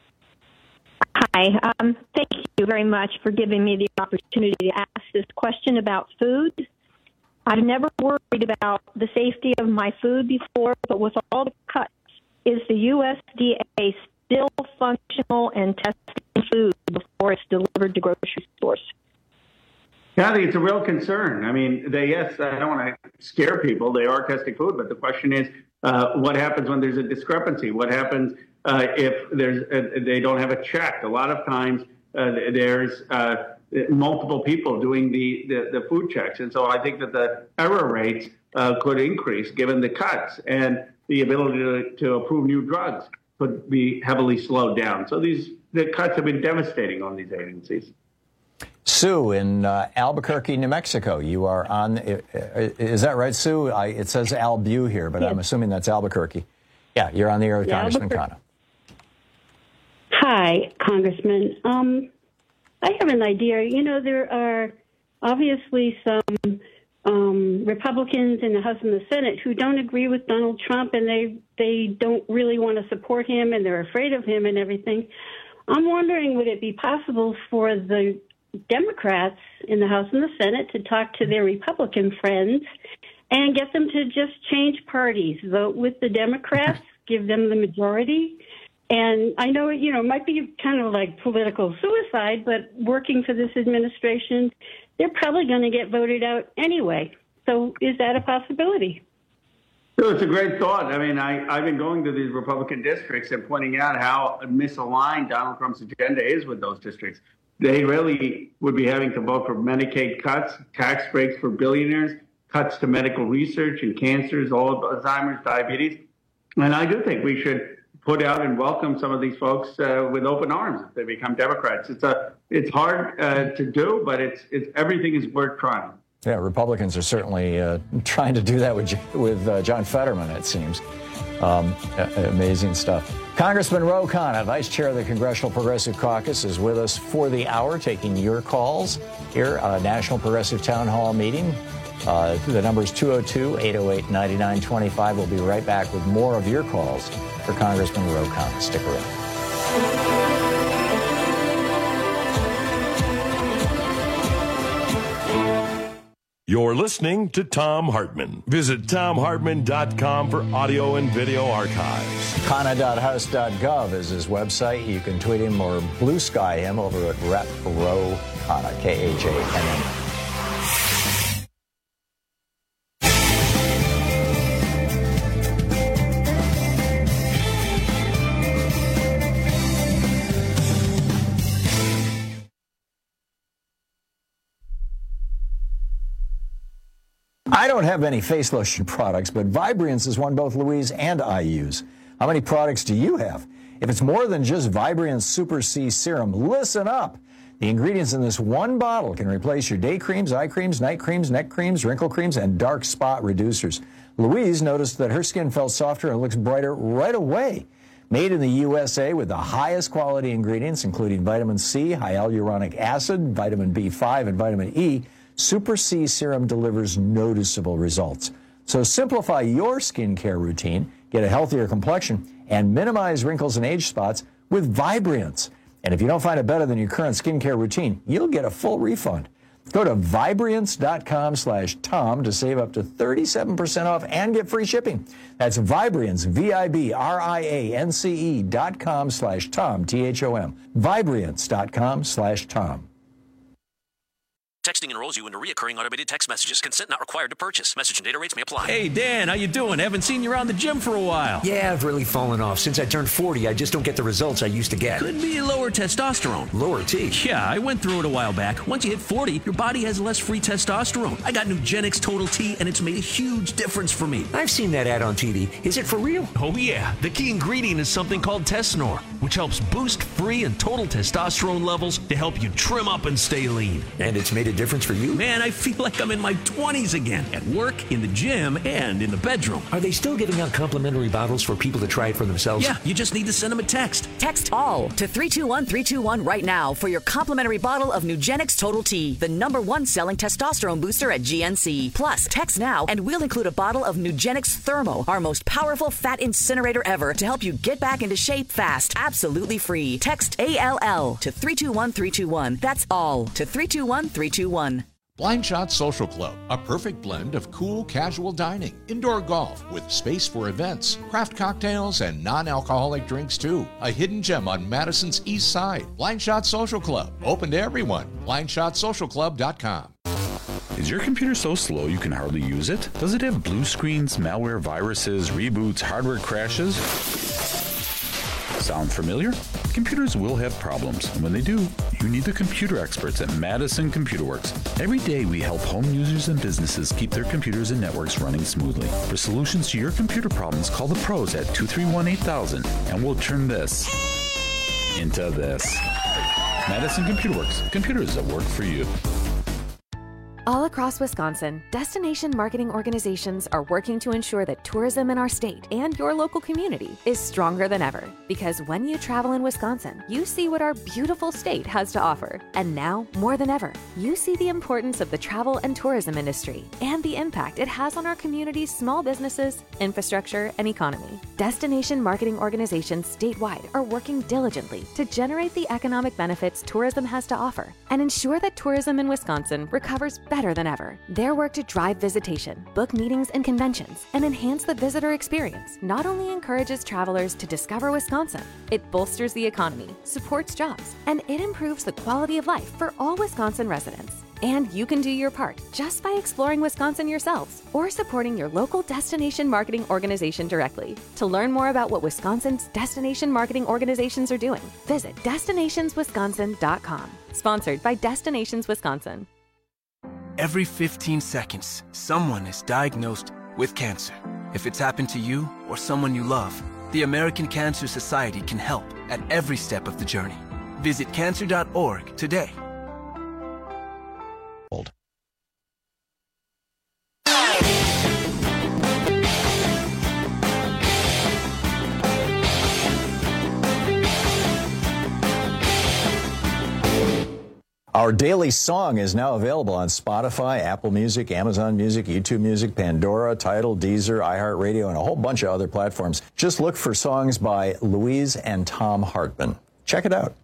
Hi. Um, thank you very much for giving me the opportunity to ask this question about food. I've never worried about the safety of my food before, but with all the cuts, is the U S D A still functional and testing food before it's delivered to grocery stores? Yeah, I think it's a real concern. I mean, they, yes, I don't want to scare people. They are testing food, but the question is, uh, what happens when there's a discrepancy? What happens uh, if there's a, they don't have a check? A lot of times uh, there's uh, multiple people doing the, the, the food checks. And so I think that the error rates uh, could increase given the cuts, and the ability to, to approve new drugs could be heavily slowed down. So these the cuts have been devastating on these agencies. Sue in uh, Albuquerque, New Mexico. You are on, is that right, Sue? I, it says Albu here, but yes. I'm assuming that's Albuquerque. Yeah, you're on the air with yeah, Congressman Khanna. Hi, Congressman. Um, I have an idea. You know, there are obviously some um, Republicans in the House and the Senate who don't agree with Donald Trump, and they, they don't really want to support him, and they're afraid of him and everything. I'm wondering, would it be possible for the Democrats in the House and the Senate to talk to their Republican friends and get them to just change parties, vote with the Democrats, give them the majority? And I know, you know, it might be kind of like political suicide, but working for this administration, they're probably going to get voted out anyway. So is that a possibility? So it's a great thought. I mean, I, I've been going to these Republican districts and pointing out how misaligned Donald Trump's agenda is with those districts. They really would be having to vote for Medicaid cuts, tax breaks for billionaires, cuts to medical research and cancers, all of Alzheimer's, diabetes. And I do think we should put out and welcome some of these folks uh, with open arms if they become Democrats. It's a, it's hard uh, to do, but it's, it's everything is worth trying. Yeah, Republicans are certainly uh, trying to do that with with uh, John Fetterman, it seems. Um, amazing stuff. Congressman Ro Khanna, Vice Chair of the Congressional Progressive Caucus, is with us for the hour, taking your calls here at a National Progressive Town Hall meeting. Uh, the number is two oh two, eight oh eight, nine nine two five. We'll be right back with more of your calls for Congressman Ro Khanna. Stick around. You're listening to Thom Hartmann. Visit thom hartmann dot com for audio and video archives. Khanna dot house dot gov is his website. You can tweet him or blue sky him over at Rep Ro Khanna, K H A N N. I don't have any face lotion products, but Vibriance is one both Louise and I use. How many products do you have? If it's more than just Vibriance Super C Serum, listen up. The ingredients in this one bottle can replace your day creams, eye creams, night creams, neck creams, wrinkle creams, and dark spot reducers. Louise noticed that her skin felt softer and looks brighter right away. Made in the U S A with the highest quality ingredients, including vitamin C, hyaluronic acid, vitamin B five, and vitamin E, Super C Serum delivers noticeable results. So simplify your skincare routine, get a healthier complexion, and minimize wrinkles and age spots with Vibriance. And if you don't find it better than your current skincare routine, you'll get a full refund. Go to Vibriance dot com slash Tom to save up to thirty-seven percent off and get free shipping. That's Vibriance, V I B R I A N C E dot com slash Tom, T H O M. Vibriance dot com slash Tom. Texting enrolls you into recurring automated text messages. Consent not required to purchase. Message and data rates may apply. Hey, Dan, how you doing? Haven't seen you around the gym for a while. Yeah, I've really fallen off. Since I turned forty, I just don't get the results I used to get. Could be lower testosterone. Lower T? Yeah, I went through it a while back. Once you hit forty, your body has less free testosterone. I got Nugenix Total T, and it's made a huge difference for me. I've seen that ad on T V. Is it for real? Oh, yeah. The key ingredient is something called Tesnor, which helps boost free and total testosterone levels to help you trim up and stay lean. And it's made a difference for you? Man, I feel like I'm in my twenties again, at work, in the gym, and in the bedroom. Are they still giving out complimentary bottles for people to try it for themselves? Yeah, you just need to send them a text. Text ALL to three two one three two one right now for your complimentary bottle of Nugenix Total T, the number one selling testosterone booster at G N C. Plus, text now and we'll include a bottle of Nugenix Thermo, our most powerful fat incinerator ever, to help you get back into shape fast, absolutely free. Text A L L to three two one three two one. That's ALL to three two one three two one. Blind Shot Social Club, a perfect blend of cool, casual dining, indoor golf with space for events, craft cocktails, and non-alcoholic drinks too. A hidden gem on Madison's East Side. Blind Shot Social Club, open to everyone. blind shot social club dot com. Is your computer so slow you can hardly use it? Does it have blue screens, malware, viruses, reboots, hardware crashes? Sound familiar? Computers will have problems, and when they do, you need the computer experts at Madison Computer Works. Every day we help home users and businesses keep their computers and networks running smoothly. For solutions to your computer problems, call the pros at two three one, eight thousand, and we'll turn this into this. Madison Computer Works. Computers that work for you. All across Wisconsin, destination marketing organizations are working to ensure that tourism in our state and your local community is stronger than ever. Because when you travel in Wisconsin, you see what our beautiful state has to offer. And now, more than ever, you see the importance of the travel and tourism industry and the impact it has on our community's small businesses, infrastructure, and economy. Destination marketing organizations statewide are working diligently to generate the economic benefits tourism has to offer and ensure that tourism in Wisconsin recovers better better than ever. Their work to drive visitation, book meetings and conventions, and enhance the visitor experience not only encourages travelers to discover Wisconsin, it bolsters the economy, supports jobs, and it improves the quality of life for all Wisconsin residents. And you can do your part just by exploring Wisconsin yourselves or supporting your local destination marketing organization directly. To learn more about what Wisconsin's destination marketing organizations are doing, visit destinations wisconsin dot com. Sponsored by Destinations Wisconsin. Every fifteen seconds, someone is diagnosed with cancer. If it's happened to you or someone you love, the American Cancer Society can help at every step of the journey. Visit cancer dot org today. Our daily song is now available on Spotify, Apple Music, Amazon Music, YouTube Music, Pandora, Tidal, Deezer, iHeartRadio, and a whole bunch of other platforms. Just look for songs by Louise and Tom Hartman. Check it out.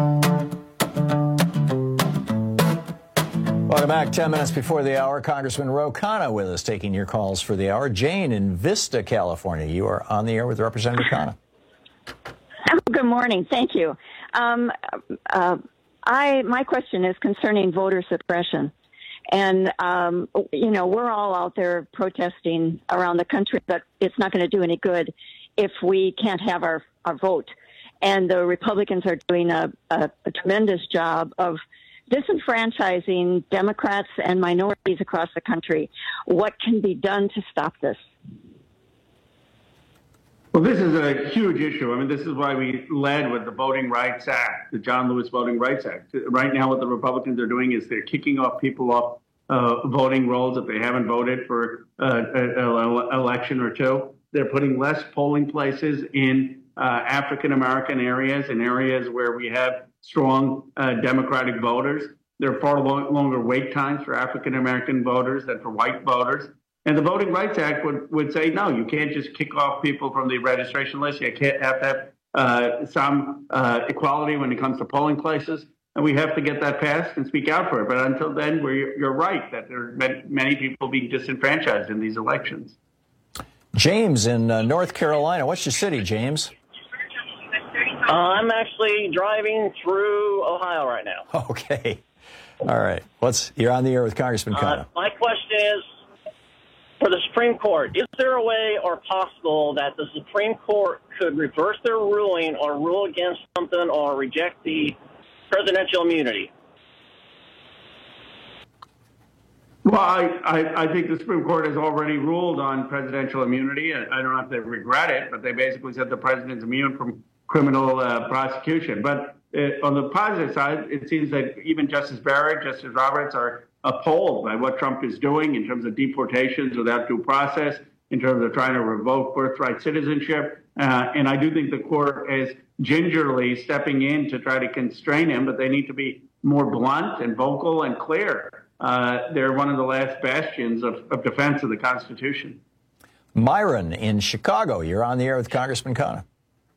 Welcome back. Ten minutes before the hour, Congressman Ro Khanna with us, taking your calls for the hour. Jane in Vista, California, you are on the air with Representative Khanna. Oh, good morning. Thank you. Um, uh, I my question is concerning voter suppression, and um, you know we're all out there protesting around the country, but it's not going to do any good if we can't have our, our vote. And the Republicans are doing a, a, a tremendous job of disenfranchising Democrats and minorities across the country. What can be done to stop this? Well, this is a huge issue. I mean, this is why we led with the Voting Rights Act, the John Lewis Voting Rights Act. Right now, what the Republicans are doing is they're kicking off people off uh, voting rolls if they haven't voted for uh, an election or two. They're putting less polling places in uh, African-American areas, in areas where we have strong uh, Democratic voters. There are far long, longer wait times for African-American voters than for white voters. And the Voting Rights Act would, would say, no, you can't just kick off people from the registration list. You can't have to have uh, some uh, equality when it comes to polling places. And we have to get that passed and speak out for it. But until then, we're, you're right that there are many, many people being disenfranchised in these elections. James in uh, North Carolina. What's your city, James? Uh, I'm actually driving through Ohio right now. Okay. All right. What's, you're on the air with Congressman Khanna. Uh, my question is, for the Supreme Court, is there a way or possible that the Supreme Court could reverse their ruling or rule against something or reject the presidential immunity? Well, I, I, I think the Supreme Court has already ruled on presidential immunity. I, I don't know if they regret it, but they basically said the president's immune from criminal uh, prosecution. But uh, on the positive side, it seems that even Justice Barrett, Justice Roberts are appalled by what Trump is doing in terms of deportations without due process, in terms of trying to revoke birthright citizenship. Uh, and I do think the court is gingerly stepping in to try to constrain him, but they need to be more blunt and vocal and clear. Uh, they're one of the last bastions of, of defense of the Constitution. Myron in Chicago, you're on the air with Congressman Khanna.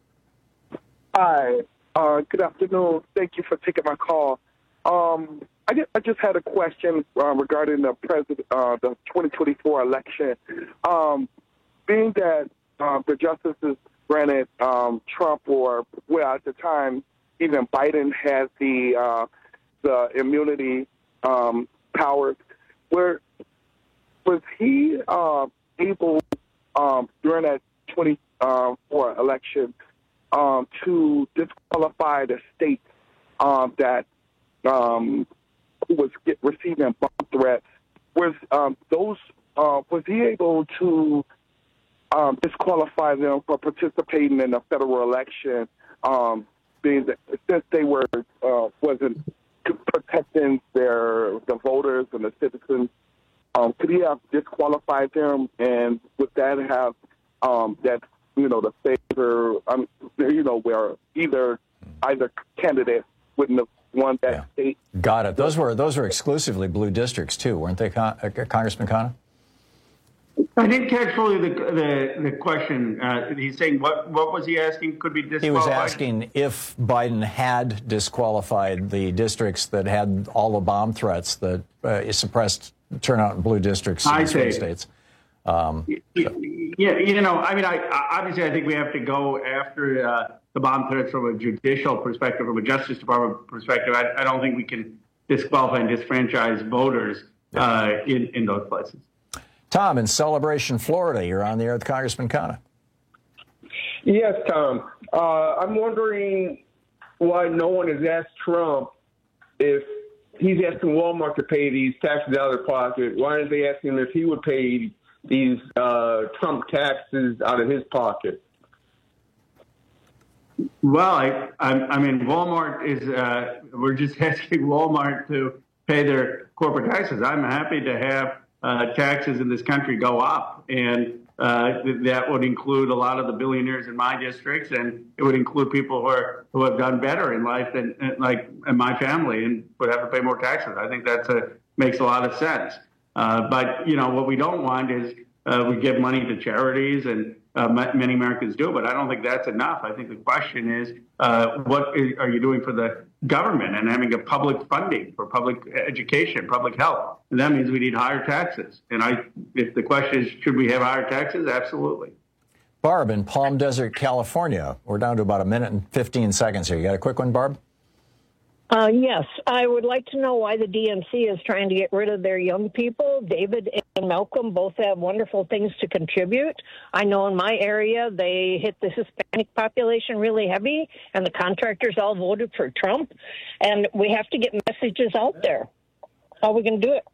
Hi, uh, good afternoon. Thank you for taking my call. Um, I just, I just had a question uh, regarding the president, uh, the twenty twenty-four election. Um, being that uh, the justices granted um, Trump, or well, at the time, even Biden has the uh, the immunity um, powers. Where was he uh, able um, during that twenty-four election um, to disqualify the states um, that um, who was get, receiving bomb threats? Was um, those uh, was he able to um, disqualify them for participating in a federal election um, being that since they were uh, wasn't protecting their the voters and the citizens, um, could he have disqualified them, and would that have um, that you know the favor, um, you know, where either either candidate wouldn't have won that yeah. state? Got it. Those were those were exclusively blue districts too, weren't they, Con- uh, Congressman Khanna? I didn't catch fully the the, the question. Uh, he's saying what what was he asking? Could be disqualified? He was asking if Biden had disqualified the districts that had all the bomb threats that uh, suppressed turnout in blue districts in I the swing states. Um, yeah, you know, I mean, I obviously I think we have to go after uh, the bomb threats from a judicial perspective, from a Justice Department perspective. I, I don't think we can disqualify and disfranchise voters uh, in in those places. Tom, in Celebration, Florida, you're on the air with Congressman Khanna. Yes, Tom. Uh, I'm wondering why no one has asked Trump if he's asking Walmart to pay these taxes out of their pocket. Why aren't they asking him if he would pay these uh, Trump taxes out of his pocket? Well, I, I, I mean, Walmart is, uh, we're just asking Walmart to pay their corporate taxes. I'm happy to have Uh, taxes in this country go up, and uh, th- that would include a lot of the billionaires in my districts, and it would include people who are who have done better in life than like in my family and would have to pay more taxes. I think that's a makes a lot of sense. Uh, but you know what we don't want is uh, we give money to charities, and uh, m- many Americans do, but I don't think that's enough. I think the question is uh, what is, are you doing for the government and having a public funding for public education, public health. And that means we need higher taxes. And I, if the question is, should we have higher taxes? Absolutely. Barb in Palm Desert, California. We're down to about a minute and fifteen seconds here. You got a quick one, Barb? Uh, yes, I would like to know why the D N C is trying to get rid of their young people. David and Malcolm both have wonderful things to contribute. I know in my area they hit the Hispanic population really heavy, and the contractors all voted for Trump. And we have to get messages out there. How are we going to do it?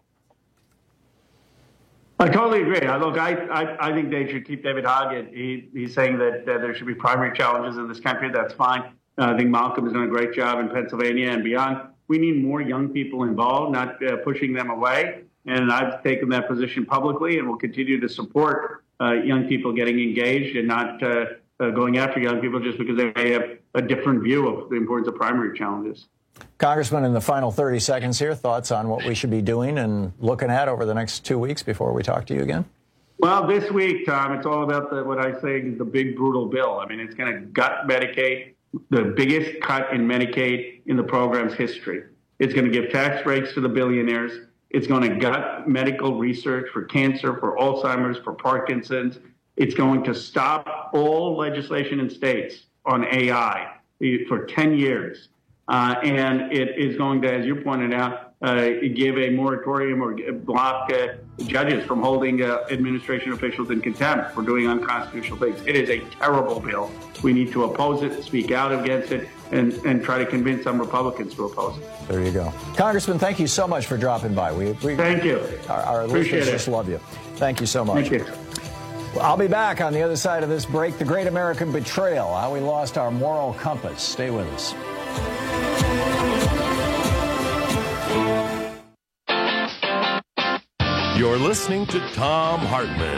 I totally agree. Look, I, I, I think they should keep David Hogg. He, he's saying that uh, there should be primary challenges in this country. That's fine. Uh, I think Malcolm has done a great job in Pennsylvania and beyond. We need more young people involved, not uh, pushing them away. And I've taken that position publicly, and will continue to support uh, young people getting engaged and not uh, uh, going after young people just because they may have a different view of the importance of primary challenges. Congressman, in the final thirty seconds here, thoughts on what we should be doing and looking at over the next two weeks before we talk to you again? Well, this week, Tom, it's all about the, what I say is the big, brutal bill. I mean, it's going to gut Medicaid, the biggest cut in Medicaid in the program's history. It's going to give tax breaks to the billionaires. It's going to gut medical research for cancer, for Alzheimer's, for Parkinson's. It's going to stop all legislation in states on A I for ten years. Uh, and it is going to, as you pointed out, uh, give a moratorium or block uh, judges from holding uh, administration officials in contempt for doing unconstitutional things. It is a terrible bill. We need to oppose it, speak out against it, and, and try to convince some Republicans to oppose it. There you go. Congressman, thank you so much for dropping by. We, we Thank you. Our, our Appreciate listeners it. just love you. Thank you so much. Thank you. Well, I'll be back on the other side of this break. The Great American Betrayal, how we lost our moral compass. Stay with us. You're listening to Thom Hartmann.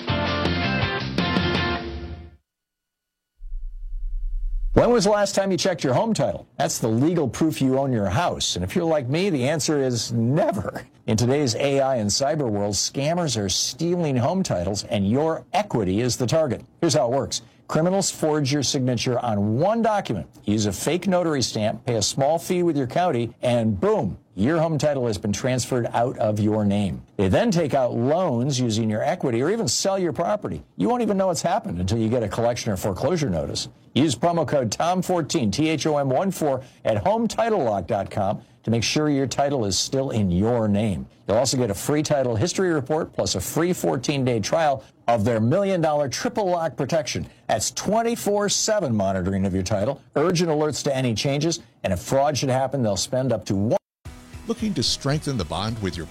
When was the last time you checked your home title? That's the legal proof you own your house. And if you're like me, the answer is never. In today's A I and cyber world, scammers are stealing home titles, and your equity is the target. Here's how it works. Criminals forge your signature on one document, use a fake notary stamp, pay a small fee with your county, and boom, your home title has been transferred out of your name. They then take out loans using your equity or even sell your property. You won't even know what's happened until you get a collection or foreclosure notice. Use promo code T O M fourteen, T H O M one four, at home title lock dot com to make sure your title is still in your name. You'll also get a free title history report plus a free fourteen-day trial of their million dollar triple lock protection. That's twenty-four seven monitoring of your title, urgent alerts to any changes, and if fraud should happen, they'll spend up to one. Looking to strengthen the bond with your pup?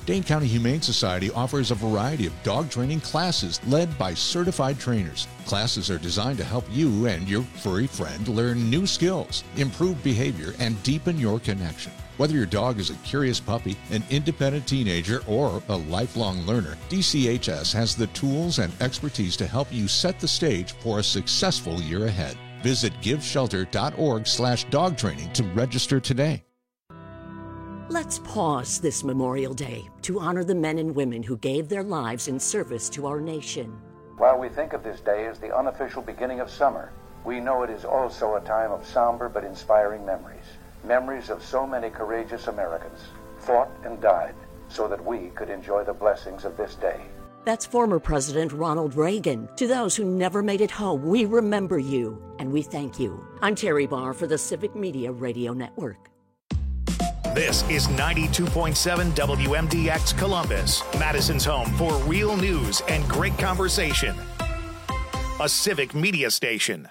Dane County Humane Society offers a variety of dog training classes led by certified trainers. Classes are designed to help you and your furry friend learn new skills, improve behavior, and deepen your connection. Whether your dog is a curious puppy, an independent teenager, or a lifelong learner, D C H S has the tools and expertise to help you set the stage for a successful year ahead. Visit giveshelter.org slash dog training to register today. Let's pause this Memorial Day to honor the men and women who gave their lives in service to our nation. While we think of this day as the unofficial beginning of summer, we know it is also a time of somber but inspiring memories. Memories of so many courageous Americans fought and died so that we could enjoy the blessings of this day. That's former President Ronald Reagan. To those who never made it home, we remember you and we thank you. I'm Terry Barr for the Civic Media Radio Network. This is ninety-two point seven W M D X Columbus, Madison's home for real news and great conversation. A Civic Media station.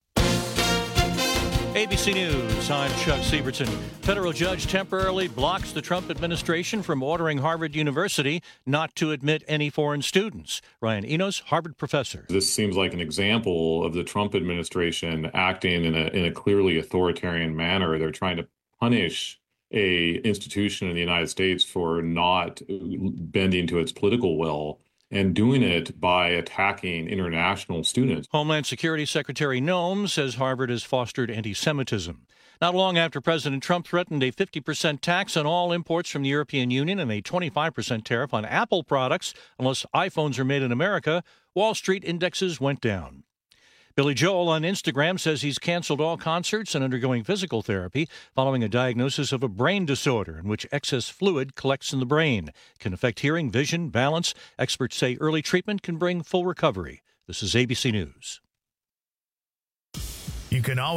A B C News, I'm Chuck Siebertson. Federal judge temporarily blocks the Trump administration from ordering Harvard University not to admit any foreign students. Ryan Enos, Harvard professor. This seems like an example of the Trump administration acting in a, in a clearly authoritarian manner. They're trying to punish a institution in the United States for not bending to its political will, and doing it by attacking international students. Homeland Security Secretary Noem says Harvard has fostered anti-Semitism. Not long after President Trump threatened a fifty percent tax on all imports from the European Union and a twenty-five percent tariff on Apple products unless iPhones are made in America, Wall Street indexes went down. Billy Joel on Instagram says he's canceled all concerts and undergoing physical therapy following a diagnosis of a brain disorder in which excess fluid collects in the brain. It can affect hearing, vision, balance. Experts say early treatment can bring full recovery. This is A B C News. You can always